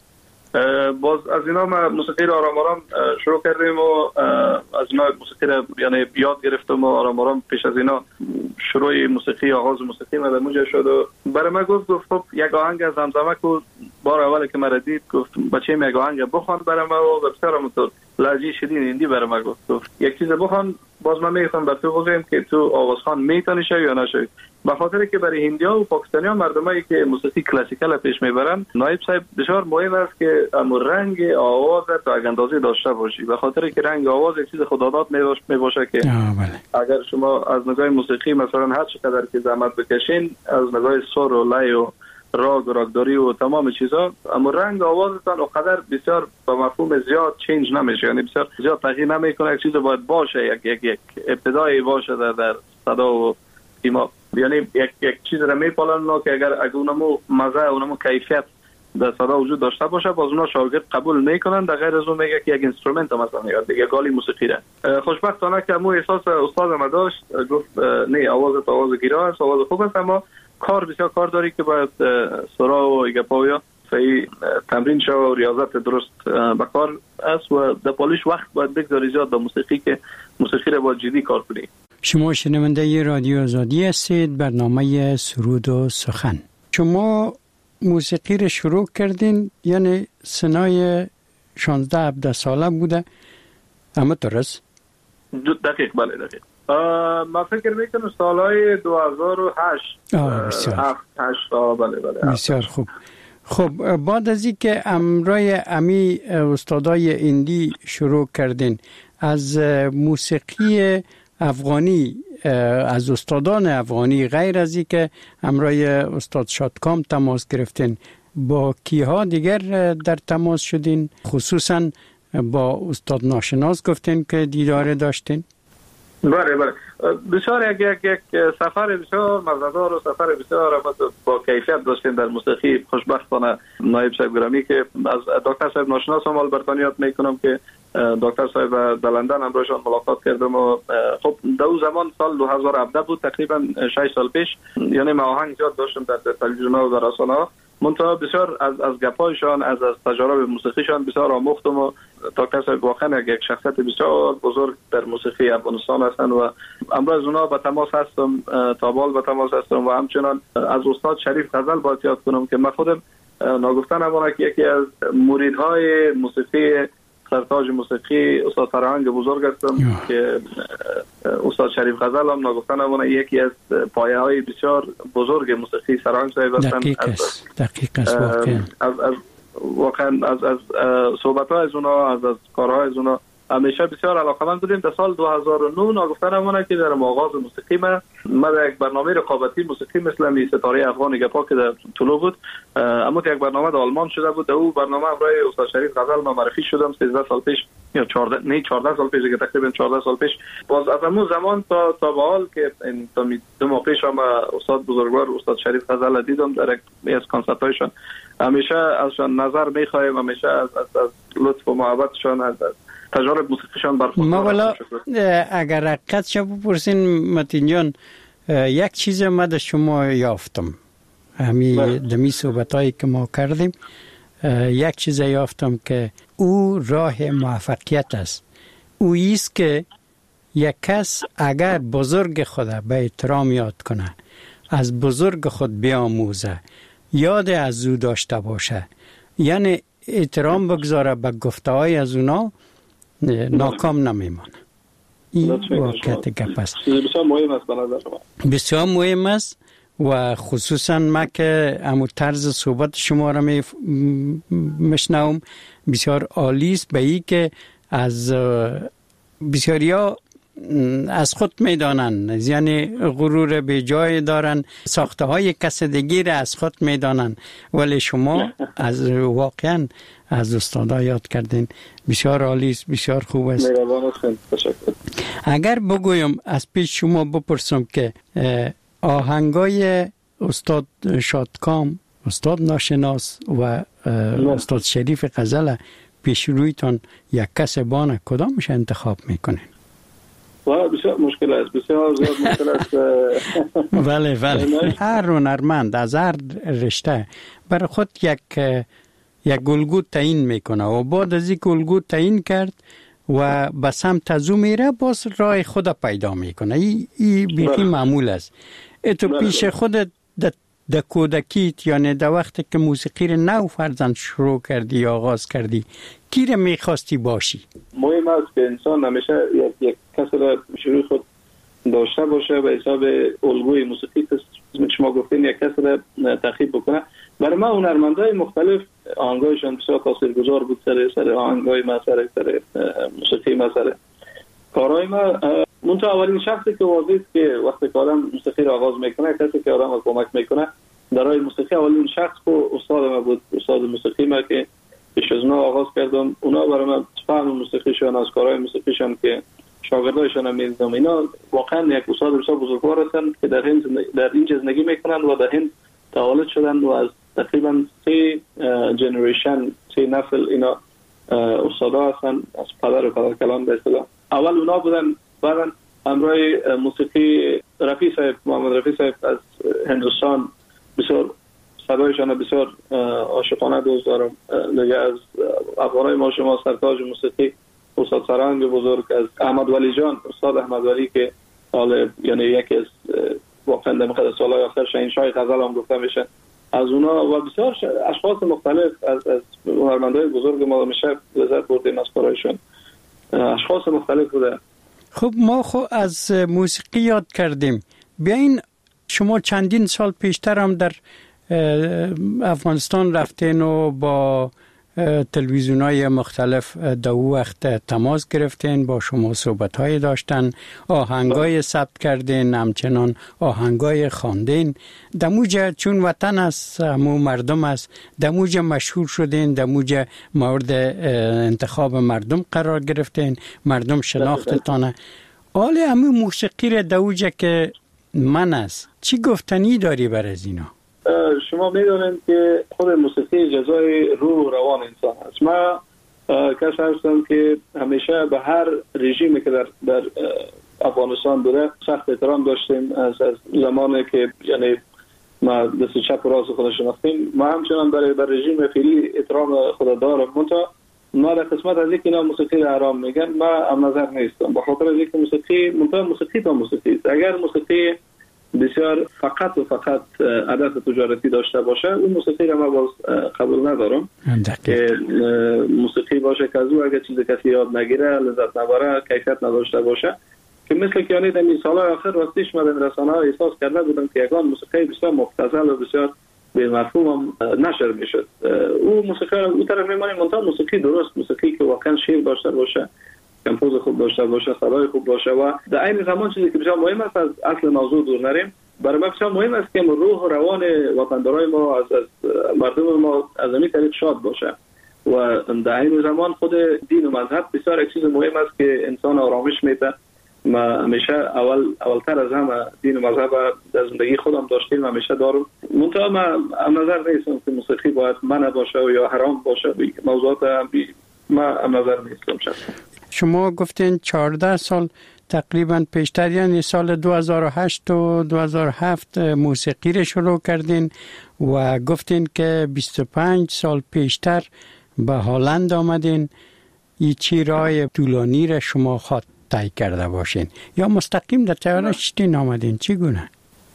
باز از اینا ما موسیقی را آرام آرام شروع کردیم و از اینا موسیقی را یعنی یاد گرفتم و آرام آرام پیش از اینا شروع موسیقی، آغاز موسیقی ما در اونجا شد و برای من گفت خب یک آهنگ از زمزمه کو بار اول که مرا دید گفت بچه‌م یک آهنگ بخوان برای ما و بسیار همونطور لهجه شیرین هندی برای ما گفت یک چیز بخوان. باز من میگم بر تو بگم که تو آوازخوان میتونی شوی یا نشوی، به خاطر که برای هندی‌ها و پاکستانی‌ها مردمایی که موسیقی کلاسیکال پیش میبرن نایب صاحب بسیار مهم است که رنگ آواز تا اندازه داشته باشی، به خاطر که رنگ آواز یک چیز خداداد میباشه که اگر شما از نگاه موسیقی مثلا هر چقدر که زحمت بکشین از نگاه سر و لای و راگ و راگداری و تمام چیزا، اما رنگ آوازتان اونقدر بسیار به مفهوم زیاد چینج نمیشه، یعنی بسیار زیاد تغییر نمیکنه. یک چیز باید باشه، یک ابتدایی باشه در صدا و سیما، یعنی یک چیز را میپالن که اگر اونمو مزه اونمو کیفیت در صدا وجود داشته باشه باز اونا شاگرد قبول میکنن. در غیر از اون میگه که یک اینسترومنت مثلا یا دیگه گالی موسیقی را. خوشبختانه که مو احساس استاد ما داشت، گفت نه آواز گیرا است، آواز خوب است، اما کار بسیار کار داری که باید سرا و ایگپاویا صحیح تمرین شو و ریاضت درست بکار است و در پالیش وقت باید بگذاری زیاد به موسیقی که موسیقی را باید جدی کار کنی. شما شنونده رادیو آزادی هستید، برنامه سرود و سخن. شما موسیقی را شروع کردین یعنی سنای 16-17 ساله بوده، اما درست؟ دقیق، بله دقیق. ما فکر میکنم سالهای 2008 بله بسیار خوب. خب بعد از اینکه امرای امی استادای هندی شروع کردین، از موسیقی افغانی، از استادان افغانی غیر از اینکه امرای استاد شادکام تماس گرفتین، با کیها دیگر در تماس شدین؟ خصوصا با استاد ناشناس گفتین که دیدار داشتین؟ بله بسیار یک سفر بسیار مزه‌دار و سفر بسیار با کیفیت داشتیم در موسیقی. خوشبختانه نایب صاحب گرامی که از دکتر صاحب ناشناس هم البرتانیات میکنم که دکتر صاحب در لندن همراهشان ملاقات کردم و خب در اون زمان سال 2017 بود، تقریبا 6 سال پیش، یعنی ما آهنگ زیاد داشتم در تلویزیون و در رسانه ها، منتها بسیار از گپایشان از تجارب موسیقیشان بسیار آموختم و دکتر صاحب واقعا یک شخصیت بسیار بزرگ در موسیقی افغانستان هستند و امروز اونا به تماس هستم، تابال به تماس هستم و همچنان از استاد شریف غزل باید یاد کنم که من خودم ناگفتن امانه که یکی از مریدهای موسیقی سرتاج موسیقی استاد فرهنگ بزرگ هستم که استاد شریف غزل هم ناگفتن امانه یکی از پایه های بسیار بزرگ موسیقی سرهنگ صاحب هستند. دقیق است واقعا از صحبت ها از اونا، از کارها از اونا همیشه بسیار علاقه‌مند بودیم. در سال 2009 ناگفتن امانه که در آغاز موسیقی ما در یک برنامه رقابتی موسیقی مثل ستاره افغان گپا که در طلوع بود، اما یک برنامه در آلمان شده بود، در اون برنامه برای استاد شریف غزل ما معرفی شدم 13 سال پیش یا 14 سال پیش، که تقریبا 14 سال پیش. باز از اون زمان تا به حال که تا 2 ماه پیش هم استاد بزرگوار استاد شریف غزل دیدم در یک از کنسرت‌هایشان. همیشه ازشان نظر می‌خوایم، همیشه از لطف و محبتشان، از تجارب موسیقیشان برخوردار. ما والا اگر حقیقت شو بپرسین متین جان، یک چیز ما در شما یافتم، همین دمی صحبتایی که ما کردیم، یک چیز یافتم که او راه موفقیت است. او ایست که یک کس اگر بزرگ خود به احترام یاد کنه، از بزرگ خود بیاموزه، یاد از او داشته باشه، یعنی احترام بگذاره به گفته های از اونا، ناکام نمیمانه. این واقعیت گپ است. بسیار مهم است به نظر من. بسیار مهم است و خصوصا ما که همون طرز صحبت شما را میشنوم بسیار عالی است، به این که از بسیاریا از خود میدانن، یعنی غرور به جای دارن، ساخته های کس دیگه از خود میدانن، ولی شما از واقعا از استادا یاد کردین. بسیار عالی است، بسیار خوب است. تشکر. اگر بگویم از پیش شما بپرسم که آهنگای استاد شادکام، استاد ناشناس و استاد شریف غزل پیش رویتان یک کس بانه، کدامش انتخاب میکنین؟ بسیار مشکل است، بسیار زیاد مشکل است. بله هر هنرمند از هر رشته برای خود یک الگو تعیین میکنه و بعد از این الگو تعیین کرد و به سمت ازو میره، باز راه خود پیدا میکنه. این بیخی معمول است. تو پیش خودت در کودکیت، یعنی در وقتی که موسیقی رو نو فرزند شروع کردی یا آغاز کردی، کی رو میخواستی باشی؟ مهم است که انسان همیشه یک کس را شروع خود داشته باشه به حساب الگوی موسیقی که شما گفتین یک کس را تعقیب بکنه. برای ما هنرمندای مختلف آهنگایشان بسیار تاثیرگذار بود سر آهنگای ما، سر موسیقی ما، سر کارهای ما. منتها اولین شخصی که واضح است که وقتی که آدم موسیقی را آغاز میکنه، کسی که آدم را کمک میکنه در راه موسیقی، اولین شخص که استاد ما بود، استاد موسیقی ما که پیش از اونا آغاز کردم. اونا برای من فهم موسیقیشان، از کارهای موسیقیشان که شاگردایشان هم می‌دیدم، اینا واقعا یک استاد بسیار بزرگوار هستند که در این زندگی میکنند و در هند تولد شدن و از تقریبا 3 جنریشن، 3 نسل اینا استادا هستند، از پدر و پدر کلان به اصطلاح. اول اونا بودن، بعداً همراه موسیقی رفیع صاحب، محمد رفیع صاحب از هندوستان، بسیار صدایشان بسیار عاشقانه دوست دارم. دیگه از افغانای ما شما سرتاج موسیقی استاد سرنگ بزرگ، از احمد ولی جان، استاد احمد ولی که حالا یعنی یکی از واقعا در مقدار سالهای آخر شاهنشاه غزل هم گفته میشه، از اونا و بسیار اشخاص مختلف از هنرمندای بزرگ ما میشه لذت بردیم از کارایشون. اشخاص مختلف بوده. خب ما از موسیقی یاد کردیم. بیاین شما چندین سال پیشتر هم در افغانستان رفتین و با تلویزیون‌های مختلف در وقت تماس گرفتین، با شما صحبت‌های داشتن، آهنگای ثبت کردین، همچنان آهنگای خواندین. دموجه چون وطن است، همو مردم است، دموجه مشهور شدین، دموجه مورد انتخاب مردم قرار گرفتین، مردم شناختتانه. حالا همو موسیقی را دموجه که من است، چی گفتنی داری بر از اینا؟ شما میدونید که خود موسیقی جزای روح و روان انسان است. ما کسی هستم که همیشه به هر رژیمی که در افغانستان بوده سخت احترام داشتیم. از زمانی که یعنی ما دست چپ و راست خود شناختیم، ما همچنان برای رژیم فعلی احترام خود دارم. منتها ما در قسمت از اینکه اینا موسیقی را حرام میگن، ما هم نظر نیستم، به خاطر اینکه موسیقی موسیقی تا موسیقی است. اگر موسیقی بسیار فقط و فقط هدف تجارتی داشته باشه، اون موسیقی را من باز قبول ندارم. که موسیقی باشه که از او اگر چیز کسی یاد نگیره، لذت نبره، کیفیت نداشته باشه، که مثل که یعنی در این سالهای آخر راستیش من در رسانه‌ها احساس کرده بودم که یکان موسیقی بسیار مبتذل و بسیار به مفهوم نشر میشد. او موسیقی را اون طرف میمانیم، منتها موسیقی درست، موسیقی که واقعا شعر داشته باشه، کمپوز خوب داشته باشه، صدای خوب باشه و در این زمان چیزی که بسیار مهم است، از اصل موضوع دور نریم. برای ما بسیار مهم است که روح و روان وطندارای ما از مردم ما از همین طریق شاد باشه و در این زمان خود دین و مذهب بسیار یک چیز مهم است که انسان آرامش میده. ما همیشه اولتر از همه دین و مذهب در زندگی خودم داشتیم، همیشه دارم. منتها ما هم نظر نیستم که موسیقی باید منع باشه و یا حرام باشه. موضوعات ما هم نظر نیستم شخصا. شما گفتین 14 سال تقریبا پیشتر، یعنی سال 2008 و 2007 موسیقی رو شروع کردین و گفتین که 25 سال پیشتر به هلند آمدین. این چی راه طولانی را شما خود طی کرده باشین یا مستقیم در طیاره شتین آمدین؟ چی گونه؟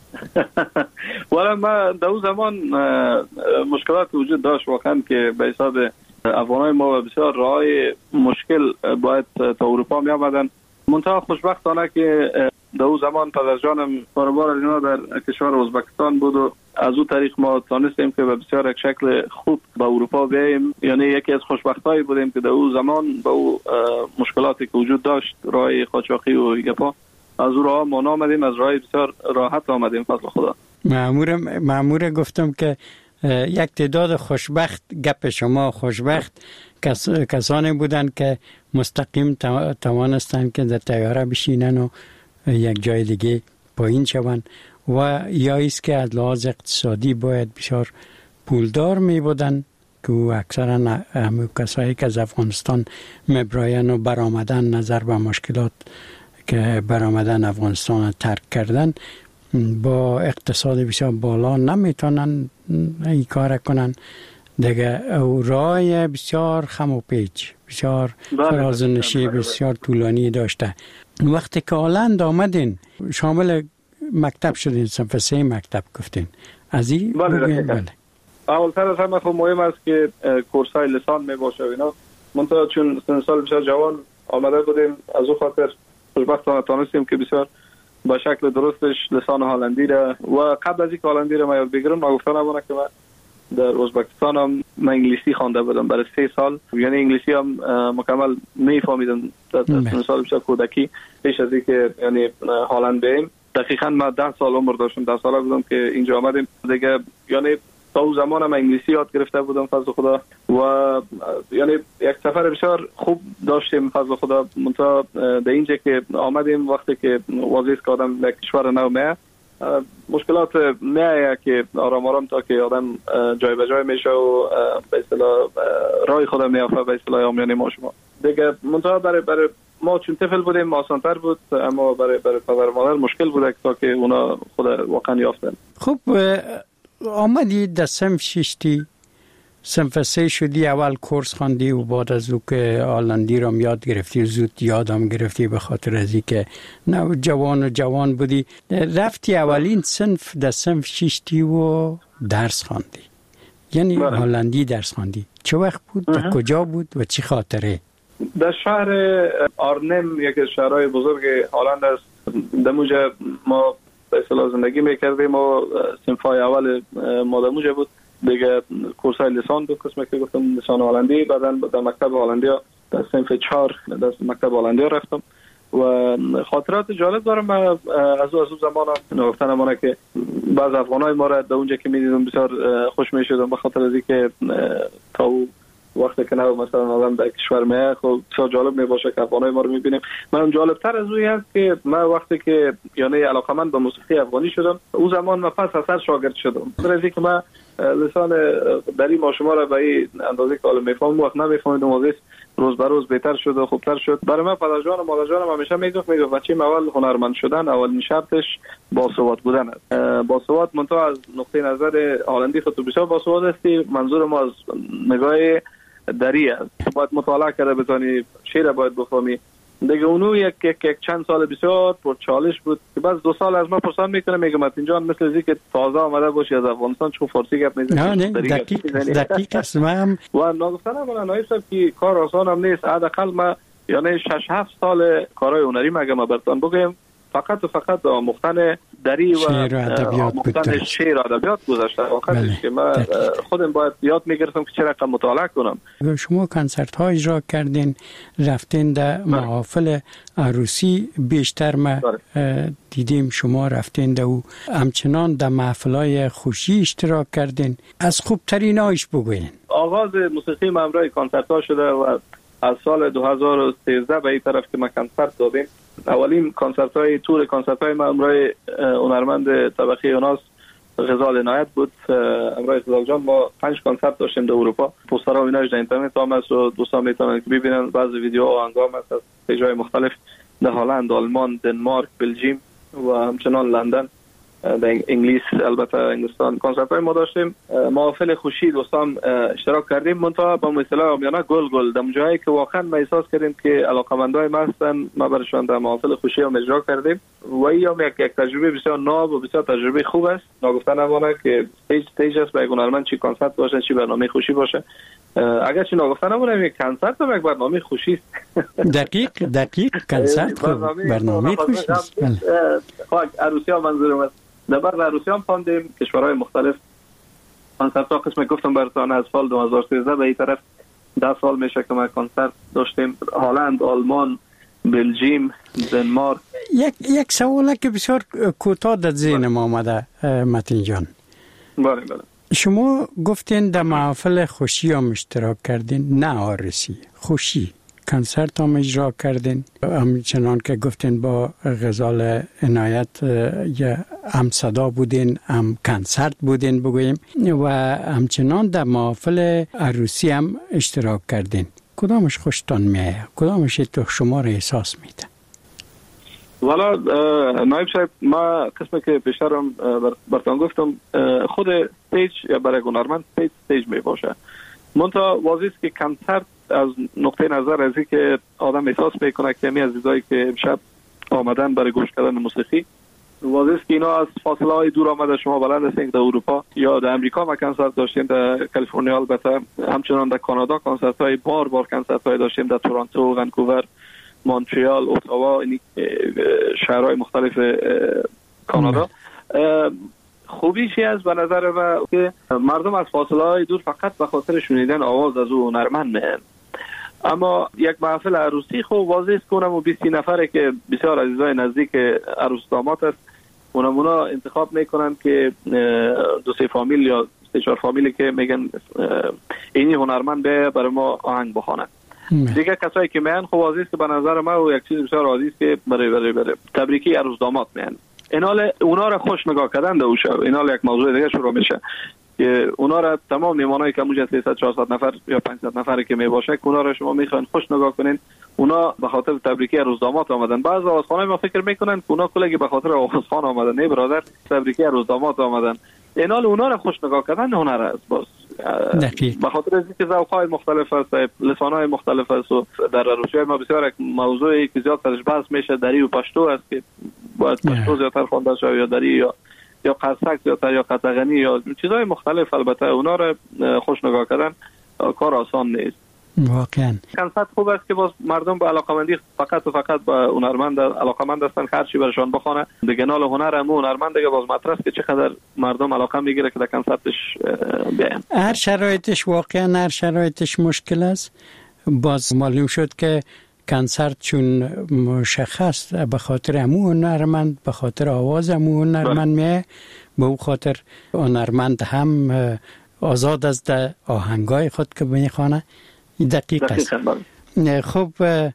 والا ما در اون زمان مشکلات وجود داشت واقعا که به حساب افغانای ما بسیار راه مشکل باید تا اروپا می آمدن. منتها خوشبختانه که در اون زمان پدر جانم کاروبار اینا در کشور ازبکستان بود و از اون طریق ما تانستیم که به بسیار یک شکل خوب به اروپا بیاییم. یعنی یکی از خوشبختایی بودیم که در اون زمان با اون مشکلاتی که وجود داشت، راه قاچاقی و گپا، از اون راه ما آمدیم، از راه بسیار راحت آمدیم فضل خدا. مأمور گفتم که یک تعداد خوشبخت، گپ شما خوشبخت کسانی بودند که مستقیم توانستند که در طیاره بشینن و یک جای دیگه پایین شوند و یا ایست که از لحاظ اقتصادی باید بسیار پولدار می بودن که اکثرا همه کسایی که از افغانستان میبراین و برآمدن نظر به مشکلات که برآمدن افغانستان ترک کردن با اقتصاد بسیار بالا نمیتونن این کار کنن دیگه. او راه بسیار خم و پیچ، بسیار فرازنشی بسیار طولانی داشته. وقتی که هلند آمدین شامل مکتب شدین، صنف 3 مکتب گفتین از این بگوین. بله. اولتر از همه خب مهم است که کورسای لسان می باشه اینا. منتها چون سال بسیار جوان آمده بودیم، از او خاطر خوشبختانه تانستیم که بسیار با شکل درستش لسان هلندی را و قبل از اینکه هلندی را ما یاد بگیرم ما گفتم نمونه که من در ازبکستان هم من انگلیسی خوانده بودم برای 3 سال، یعنی انگلیسی هم مکمل میفهمیدم در سال بسیار کودکی پیش از اینکه یعنی هلند بریم. دقیقاً ما 10 سال عمر داشتم، 10 ساله بودم که اینجا آمدیم دیگه. یعنی تا اون زمان من انگلیسی یاد گرفته بودم فضل خدا و یعنی یک سفر بسیار خوب داشتیم فضل خدا. منتها در اینجا که آمدیم وقتی که واضح که آدم در کشور نو میه مشکلات میه که آرام آرام تا که آدم جای به جای میشه و به اصطلاح راه خدا میافته به اصطلاح آمیانه ما شما دیگه. منتها برای ما چون طفل بودیم آسان‌تر بود، اما برای پدر مادر مشکل بود تا که اونا خود واقعا یافتن. خب آمدی در صنف 6 صنف 3 شدی، اول کورس خواندی و بعد از او که هلندی رو یاد گرفتی زود یادم گرفتی به خاطر از اینکه نه جوان بودی. رفتی اولین صنف در صنف 6 و درس خواندی، یعنی هلندی درس خواندی. چه وقت بود و کجا بود و چی خاطره؟ در شهر آرنم، یکی از شهرهای بزرگ هلند است. در اونجا ما به اصطلاح زندگی میکردیم و صنفای اول ما در اونجا بود دیگه. کورسای لسان بود، قسمی که گفتم لسان هلندی. بعدا در مکتب هلندی در صنف 4 در مکتب هلندی رفتم و خاطرات جالب دارم. از اون زمان نگفتن امانه که بعض افغانای ما را در اونجا که میدیدم بسیار خوش میشدم به خاطر از اینکه تا وقتی که نه مثلا آدم در کشور میه خب بسیار جالب میباشه که افغانای ما رو میبینیم. من جالب تر از اون هست که من وقتی که یعنی علاقمند به موسیقی افغانی شدم اون زمان من پس اثر شاگرد شدم. برای که من لسان دری ما شما را به این اندازه که حالا میفهمم وقت نمیفهمیدم واضح روز به روز بهتر شد و خوبتر شد. برای من پدر جان و مادر جانم همیشه میگفت بچه‌م اول هنرمند شدن اولین شرطش باسواد بودن است. باسواد منتها از نقطه نظر هلندی خود بسیار باسواد هستی. منظور ما از نگاه دری است. باید مطالعه کرده بتونی، شعر باید بفهمی دیگه. اونو یک چند سال بسیار پر چالش بود که بعد 2 سال از ما پرسان میکنه میگم متین جان مثل زی که تازه آمده باشی از افغانستان چون فارسی گپ میزنی. نه دقیق است. من و نگفتن من نایب صاحب که کار آسان هم نیست. حداقل ما یعنی 6-7 سال کارهای هنری مگم براتون بگم فقط و فقط آموختن دری و آموختن شعر و ادبیات گذاشته. آخرش که من خودم باید یاد میگرفتم که چه رقم مطالعه کنم. شما کنسرت ها اجرا کردین، رفتین در محافل عروسی بیشتر ما دیدیم شما رفتین در او، همچنان در محفل های خوشی اشتراک کردین. از خوبترین هایش بگوین. آغاز موسیقی ممرای کنسرت ها شده و از سال 2013 به این طرف که ما کنسرت دادیم. اولین تور کنسرت های ما امرای هنرمند طبقه یوناس غزال عنایت بود. امرای غزال جان ما 5 کنسرت داشتیم در اروپا. پوسترها و ایناش در اینترنت هم هست و دوستان میتونن که ببینن. بعضی ویدیو و آهنگام هست از جای مختلف در هلند، آلمان، دنمارک، بلژیم و همچنان لندن، در انگلیس، البته انگلستان کنسرت های ما داشتیم. محافل خوشی دوستان اشتراک کردیم. منتها با اصطلاح عامیانه گل در جایی که واقعا ما احساس کردیم که علاقه‌مندای ما هستن، ما برشون در محافل خوشی هم اجرا کردیم و این هم یک تجربه بسیار ناب و بسیار تجربه خوب است. نگفتن امانه که استیج است برای هنرمند، چی کنسرت باشه چی برنامه خوشی باشه. اگر چی نگفتن نمونم یک کنسرت هم یک برنامه خوشی است. دقیق کنسرت برنامه خوشی است. عروسی ها منظورم است. در بعد عروسی ها پاندیم کشورهای مختلف کنسرت ها قسم گفتم براتون از سال 2013 به این طرف 10 سال میشه که ما کنسرت داشتیم. هلند، آلمان، بلژیم، دنمارک. یک سوالی که بسیار کوتاه در ذهنم آمده متین جان. بله. شما گفتین در محافل خوشی هم اشتراک کردین، نه عروسی، خوشی کنسرت هم اجرا کردین، همچنان که گفتین با غزال عنایت یا هم صدا بودین هم کنسرت بودین بگوییم، و همچنان در محافل عروسی هم اشتراک کردین. کدامش خوشتان میایه؟ کدامش تو شما را احساس میده؟ والا نایب صاحب، ما قسمی که پیشترم براتون گفتم خود استیج یا برای هنرمند استیج می باشه. منتها واضح است که کنسرت از نقطه نظر از این که آدم احساس میکنه که همین عزیزایی که امشب آمدن برای گوش کردن موسیقی، واضح است که اینا از فاصله های دور آمده. شما بلد هستین در اروپا یا در امریکا ما کنسرت داشتیم، در کالیفرنیا البته، همچنان در کانادا کنسرت های بار کنسرت های داشتیم، در تورنتو، ونکوور، مونترال، اتاوا، شهرهای مختلف کانادا. خوبیش از به نظر من که مردم از فاصله های دور فقط به خاطر شنیدن آواز از او هنرمند میان. اما یک محفل عروسی خب واضح است که اونم 20 نفره که بسیار عزیزای نزدیک عروس داماد است، اونا انتخاب میکنن که 2-3 فامیل یا 3-4 فامیلی که میگن اینی هنرمند به برای ما آهنگ بخونه. دیگه کسایی که میان خب واضح است که به نظر من و یک چیز بسیار عادی است که برای تبریکی عروس داماد میان. اینال اونا را خوش نگاه کردن در اوشا. اینال یک موضوع دیگه شروع میشه که اونا را تمام میمانایی که موجه 300-400 نفر یا 500 نفری که میباشه، اونا را شما میخواین خوش نگاه کنین. اونا به خاطر تبریکی عروس داماد آمدن. بعضی آوازخوانای ما فکر میکنن که اونا کلگی به خاطر آوازخوان آمدن. نه برادر، تبریکی عروس داماد آمدن. اینال اونا را خوش نگاه کردن هنر است. باز به خاطر از اینکه ذوق‌های مختلف است، لسان‌های مختلف است و در عروسی‌های ما بسیار یک موضوعی که زیاد درش بحث میشه دری و پشتو است که باید پشتو زیادتر خوانده شود یا دری یا قرصک زیادتر یا قطغنی یا چیزهای مختلف. البته اونا را خوش نگاه کردن کار آسان نیست. واقعا کنسرت خوب است که باز مردم به علاقمندی فقط به هنرمند علاقمند هستن، هر چی برشان بخونه دیگه نال هنر هم هنرمند دیگه باز مطرح است که چقدر مردم علاقه میگیره که در کنسرتش بیان. هر شرایطش واقعا هر شرایطش مشکل است. باز معلوم شد که کنسرت چون مشخص به خاطر همون هنرمند، به خاطر آواز همون هنرمند میه، به اون خاطر هنرمند هم آزاد از آهنگای خود که میخوانه. دقیق است. خب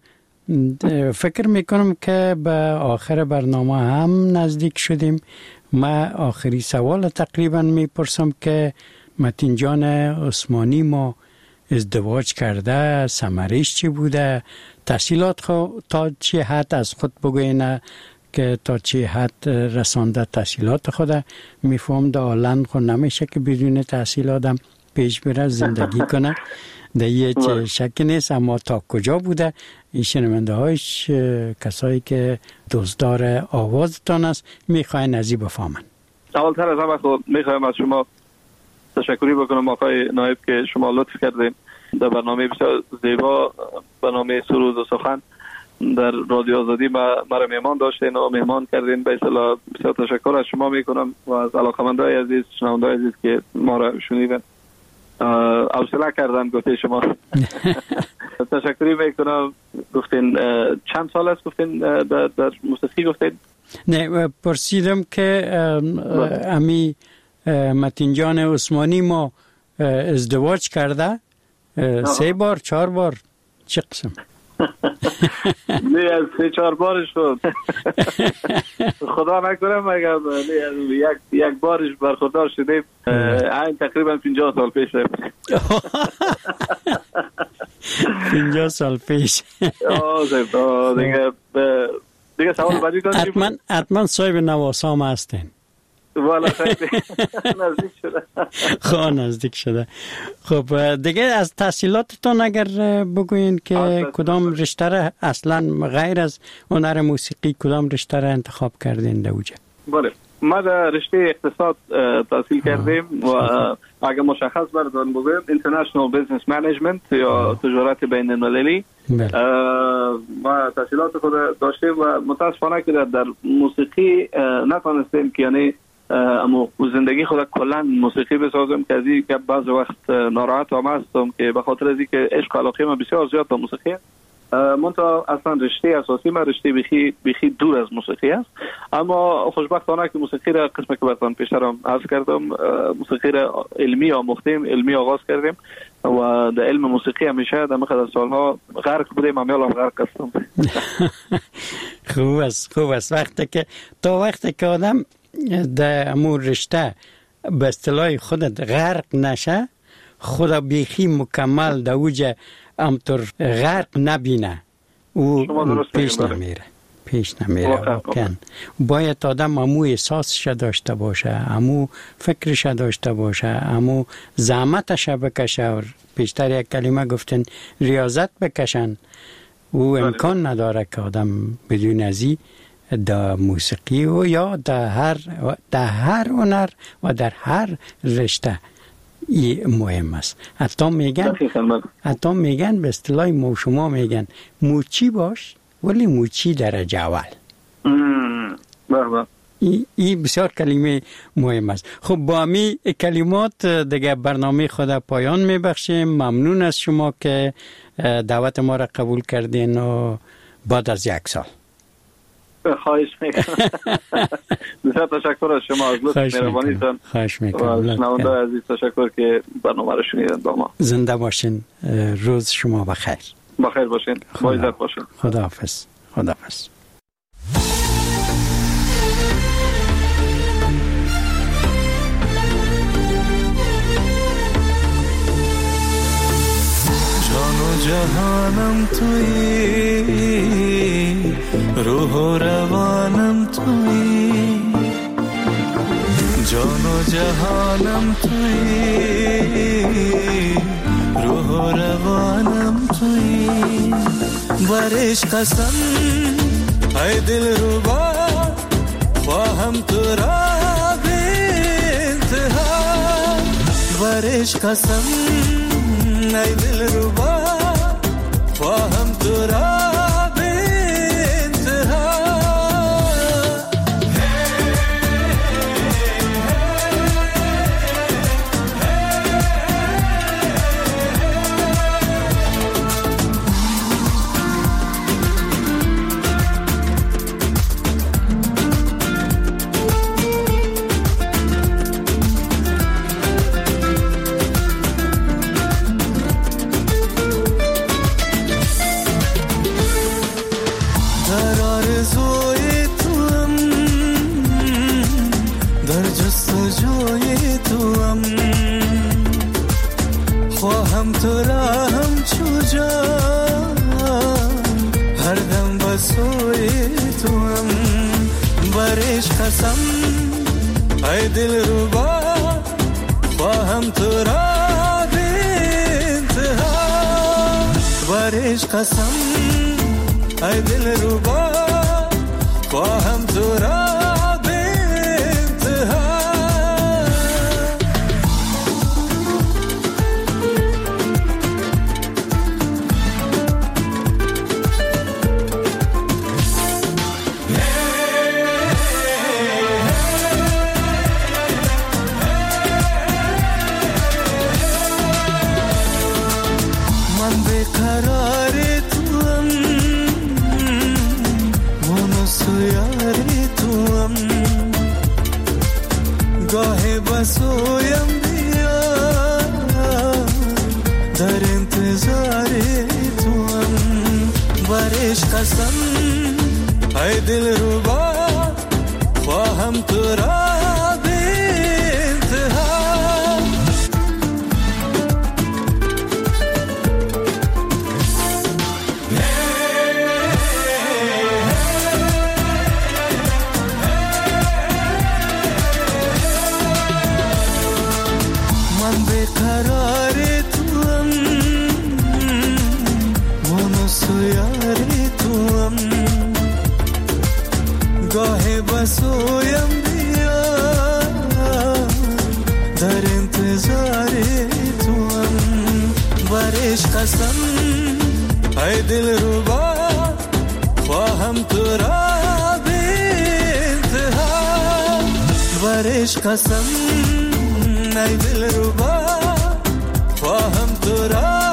فکر میکنم که به آخر برنامه هم نزدیک شدیم. ما آخری سوال تقریبا میپرسم که متین جان عثمانی ما ازدواج کرده، ثمرش چی بوده، تحصیلات خود تا چه حد از خود بگوینه که تا چه حد رسانده تحصیلات خود. میفهم در هلند خود نمیشه که بدون تحصیلات هم پیش بره زندگی کنه، در یه شک نیست. اما تا کجا بوده این شنونده هایش کسایی که دزدار آوازتان است میخواین از این بفهمن؟ اولتر از همه خود میخوایم از شما تشکری بکنم آقای نایب که شما لطف کردین در برنامه بسیار زیبا، برنامه سرود و سخن در رادیو آزادی مرا مهمان داشتین و مهمان کردین. به اصطلاح بسیار تشکر از شما میکنم و از علاقمندای عزیز، شنوندای عزیز که ما را شنیدن، حوصله کردن گفته شما. تشکری میکنم. گفتین چند سال است گفتین در موسیقی گفتین؟ نه پرسیدم که امی متین جان عثمانی ما ازدواج کرده 3 بار 4 بار چه قسم؟ نه از 3-4 بارش شد. خدا نکنه مگر یک بارش برخوردار شدیم. این تقریبا 50 سال پیش. 50 سال پیش. دیگه سوال بعدی داشتیم. حتما صاحب نواسام هستین. والا نزدیک شده. نزدیک شده. خب دیگه از تحصیلاتتون اگر بگوین که کدام رشته را اصلا غیر از هنر موسیقی کدام رشته را انتخاب کردین در اوجه؟ بله ما در رشته اقتصاد تحصیل کردیم و اگر مشخص بردارم بگویم International Business Management یا تجارت بین المللی و تحصیلات خود داشتیم و متاسفانه که در موسیقی نتونستیم که یعنی اما زندگی خود کلا موسیقی بسازم که از این که بعض وقت ناراحت هم هستم که به خاطر از اینکه عشق و علاقه من بسیار زیاد به موسیقی منتها اصلا رشته اساسی من رشته بخی دور از موسیقی است، اما خوشبختانه که موسیقی را قسم که براتون پیشترم عرض کردم موسیقی را علمی آموختیم، علمی آغاز کردیم و در علم موسیقی همیشه در مقدار سالها غرق بودیم، همیال هم غرق هستم. خوب است وقتی که آدم در امور رشته به اصطلاح خودت غرق نشه، خدا بیخی مکمل در اوجه امطور غرق نبینه او پیش نمیره واقعا. باید آدم امو احساسش داشته باشه، امو فکرش داشته باشه، امو زحمتش بکشه و پیشتر یک کلمه گفتن ریاضت بکشن. او امکان نداره که آدم بدون ازی در موسیقی و یا در هر هنر و در هر رشته مهم است. حتی میگن به اصطلاح ما شما میگن موچی باش ولی موچی درجه اول. این بسیار کلمه مهم است. خب با امی کلمات دیگه برنامه خود پایان میبخشیم. ممنون از شما که دعوت ما را قبول کردین و بعد از 1 سال. خواهش میکنم. بسیار تشکر از شما، از لطف مهربانیتون. خواهش میکنم. شنونده عزیز تشکر که برنامه را شنیدن با ما. زنده باشین. روز شما بخیر. بخیر باشین. با عزت باشین. خداحافظ. خداحافظ. جان و جهانم تویی، روح و روانم تویی، جان و جهانم تویی، روح و روانم تویی. برش قسم ای دل ربا خواهم تو را به انتها. برش قسم ای دل ربا خواهم تو را خواهم تو را همچو جان هر دم بسوی تو هم. برش قسم ای دل ربا خواهم تو را به انتها. برش قسم ای دل ربا خواهم تو را بسویم بیا در انتظار تو هم. برش قسم ای دل ربا خواهم تو را به انتها. بسویم بیا ای دل ربا خواهم تو را بی انتها ورش قسم ای دل ربا خواهم تو را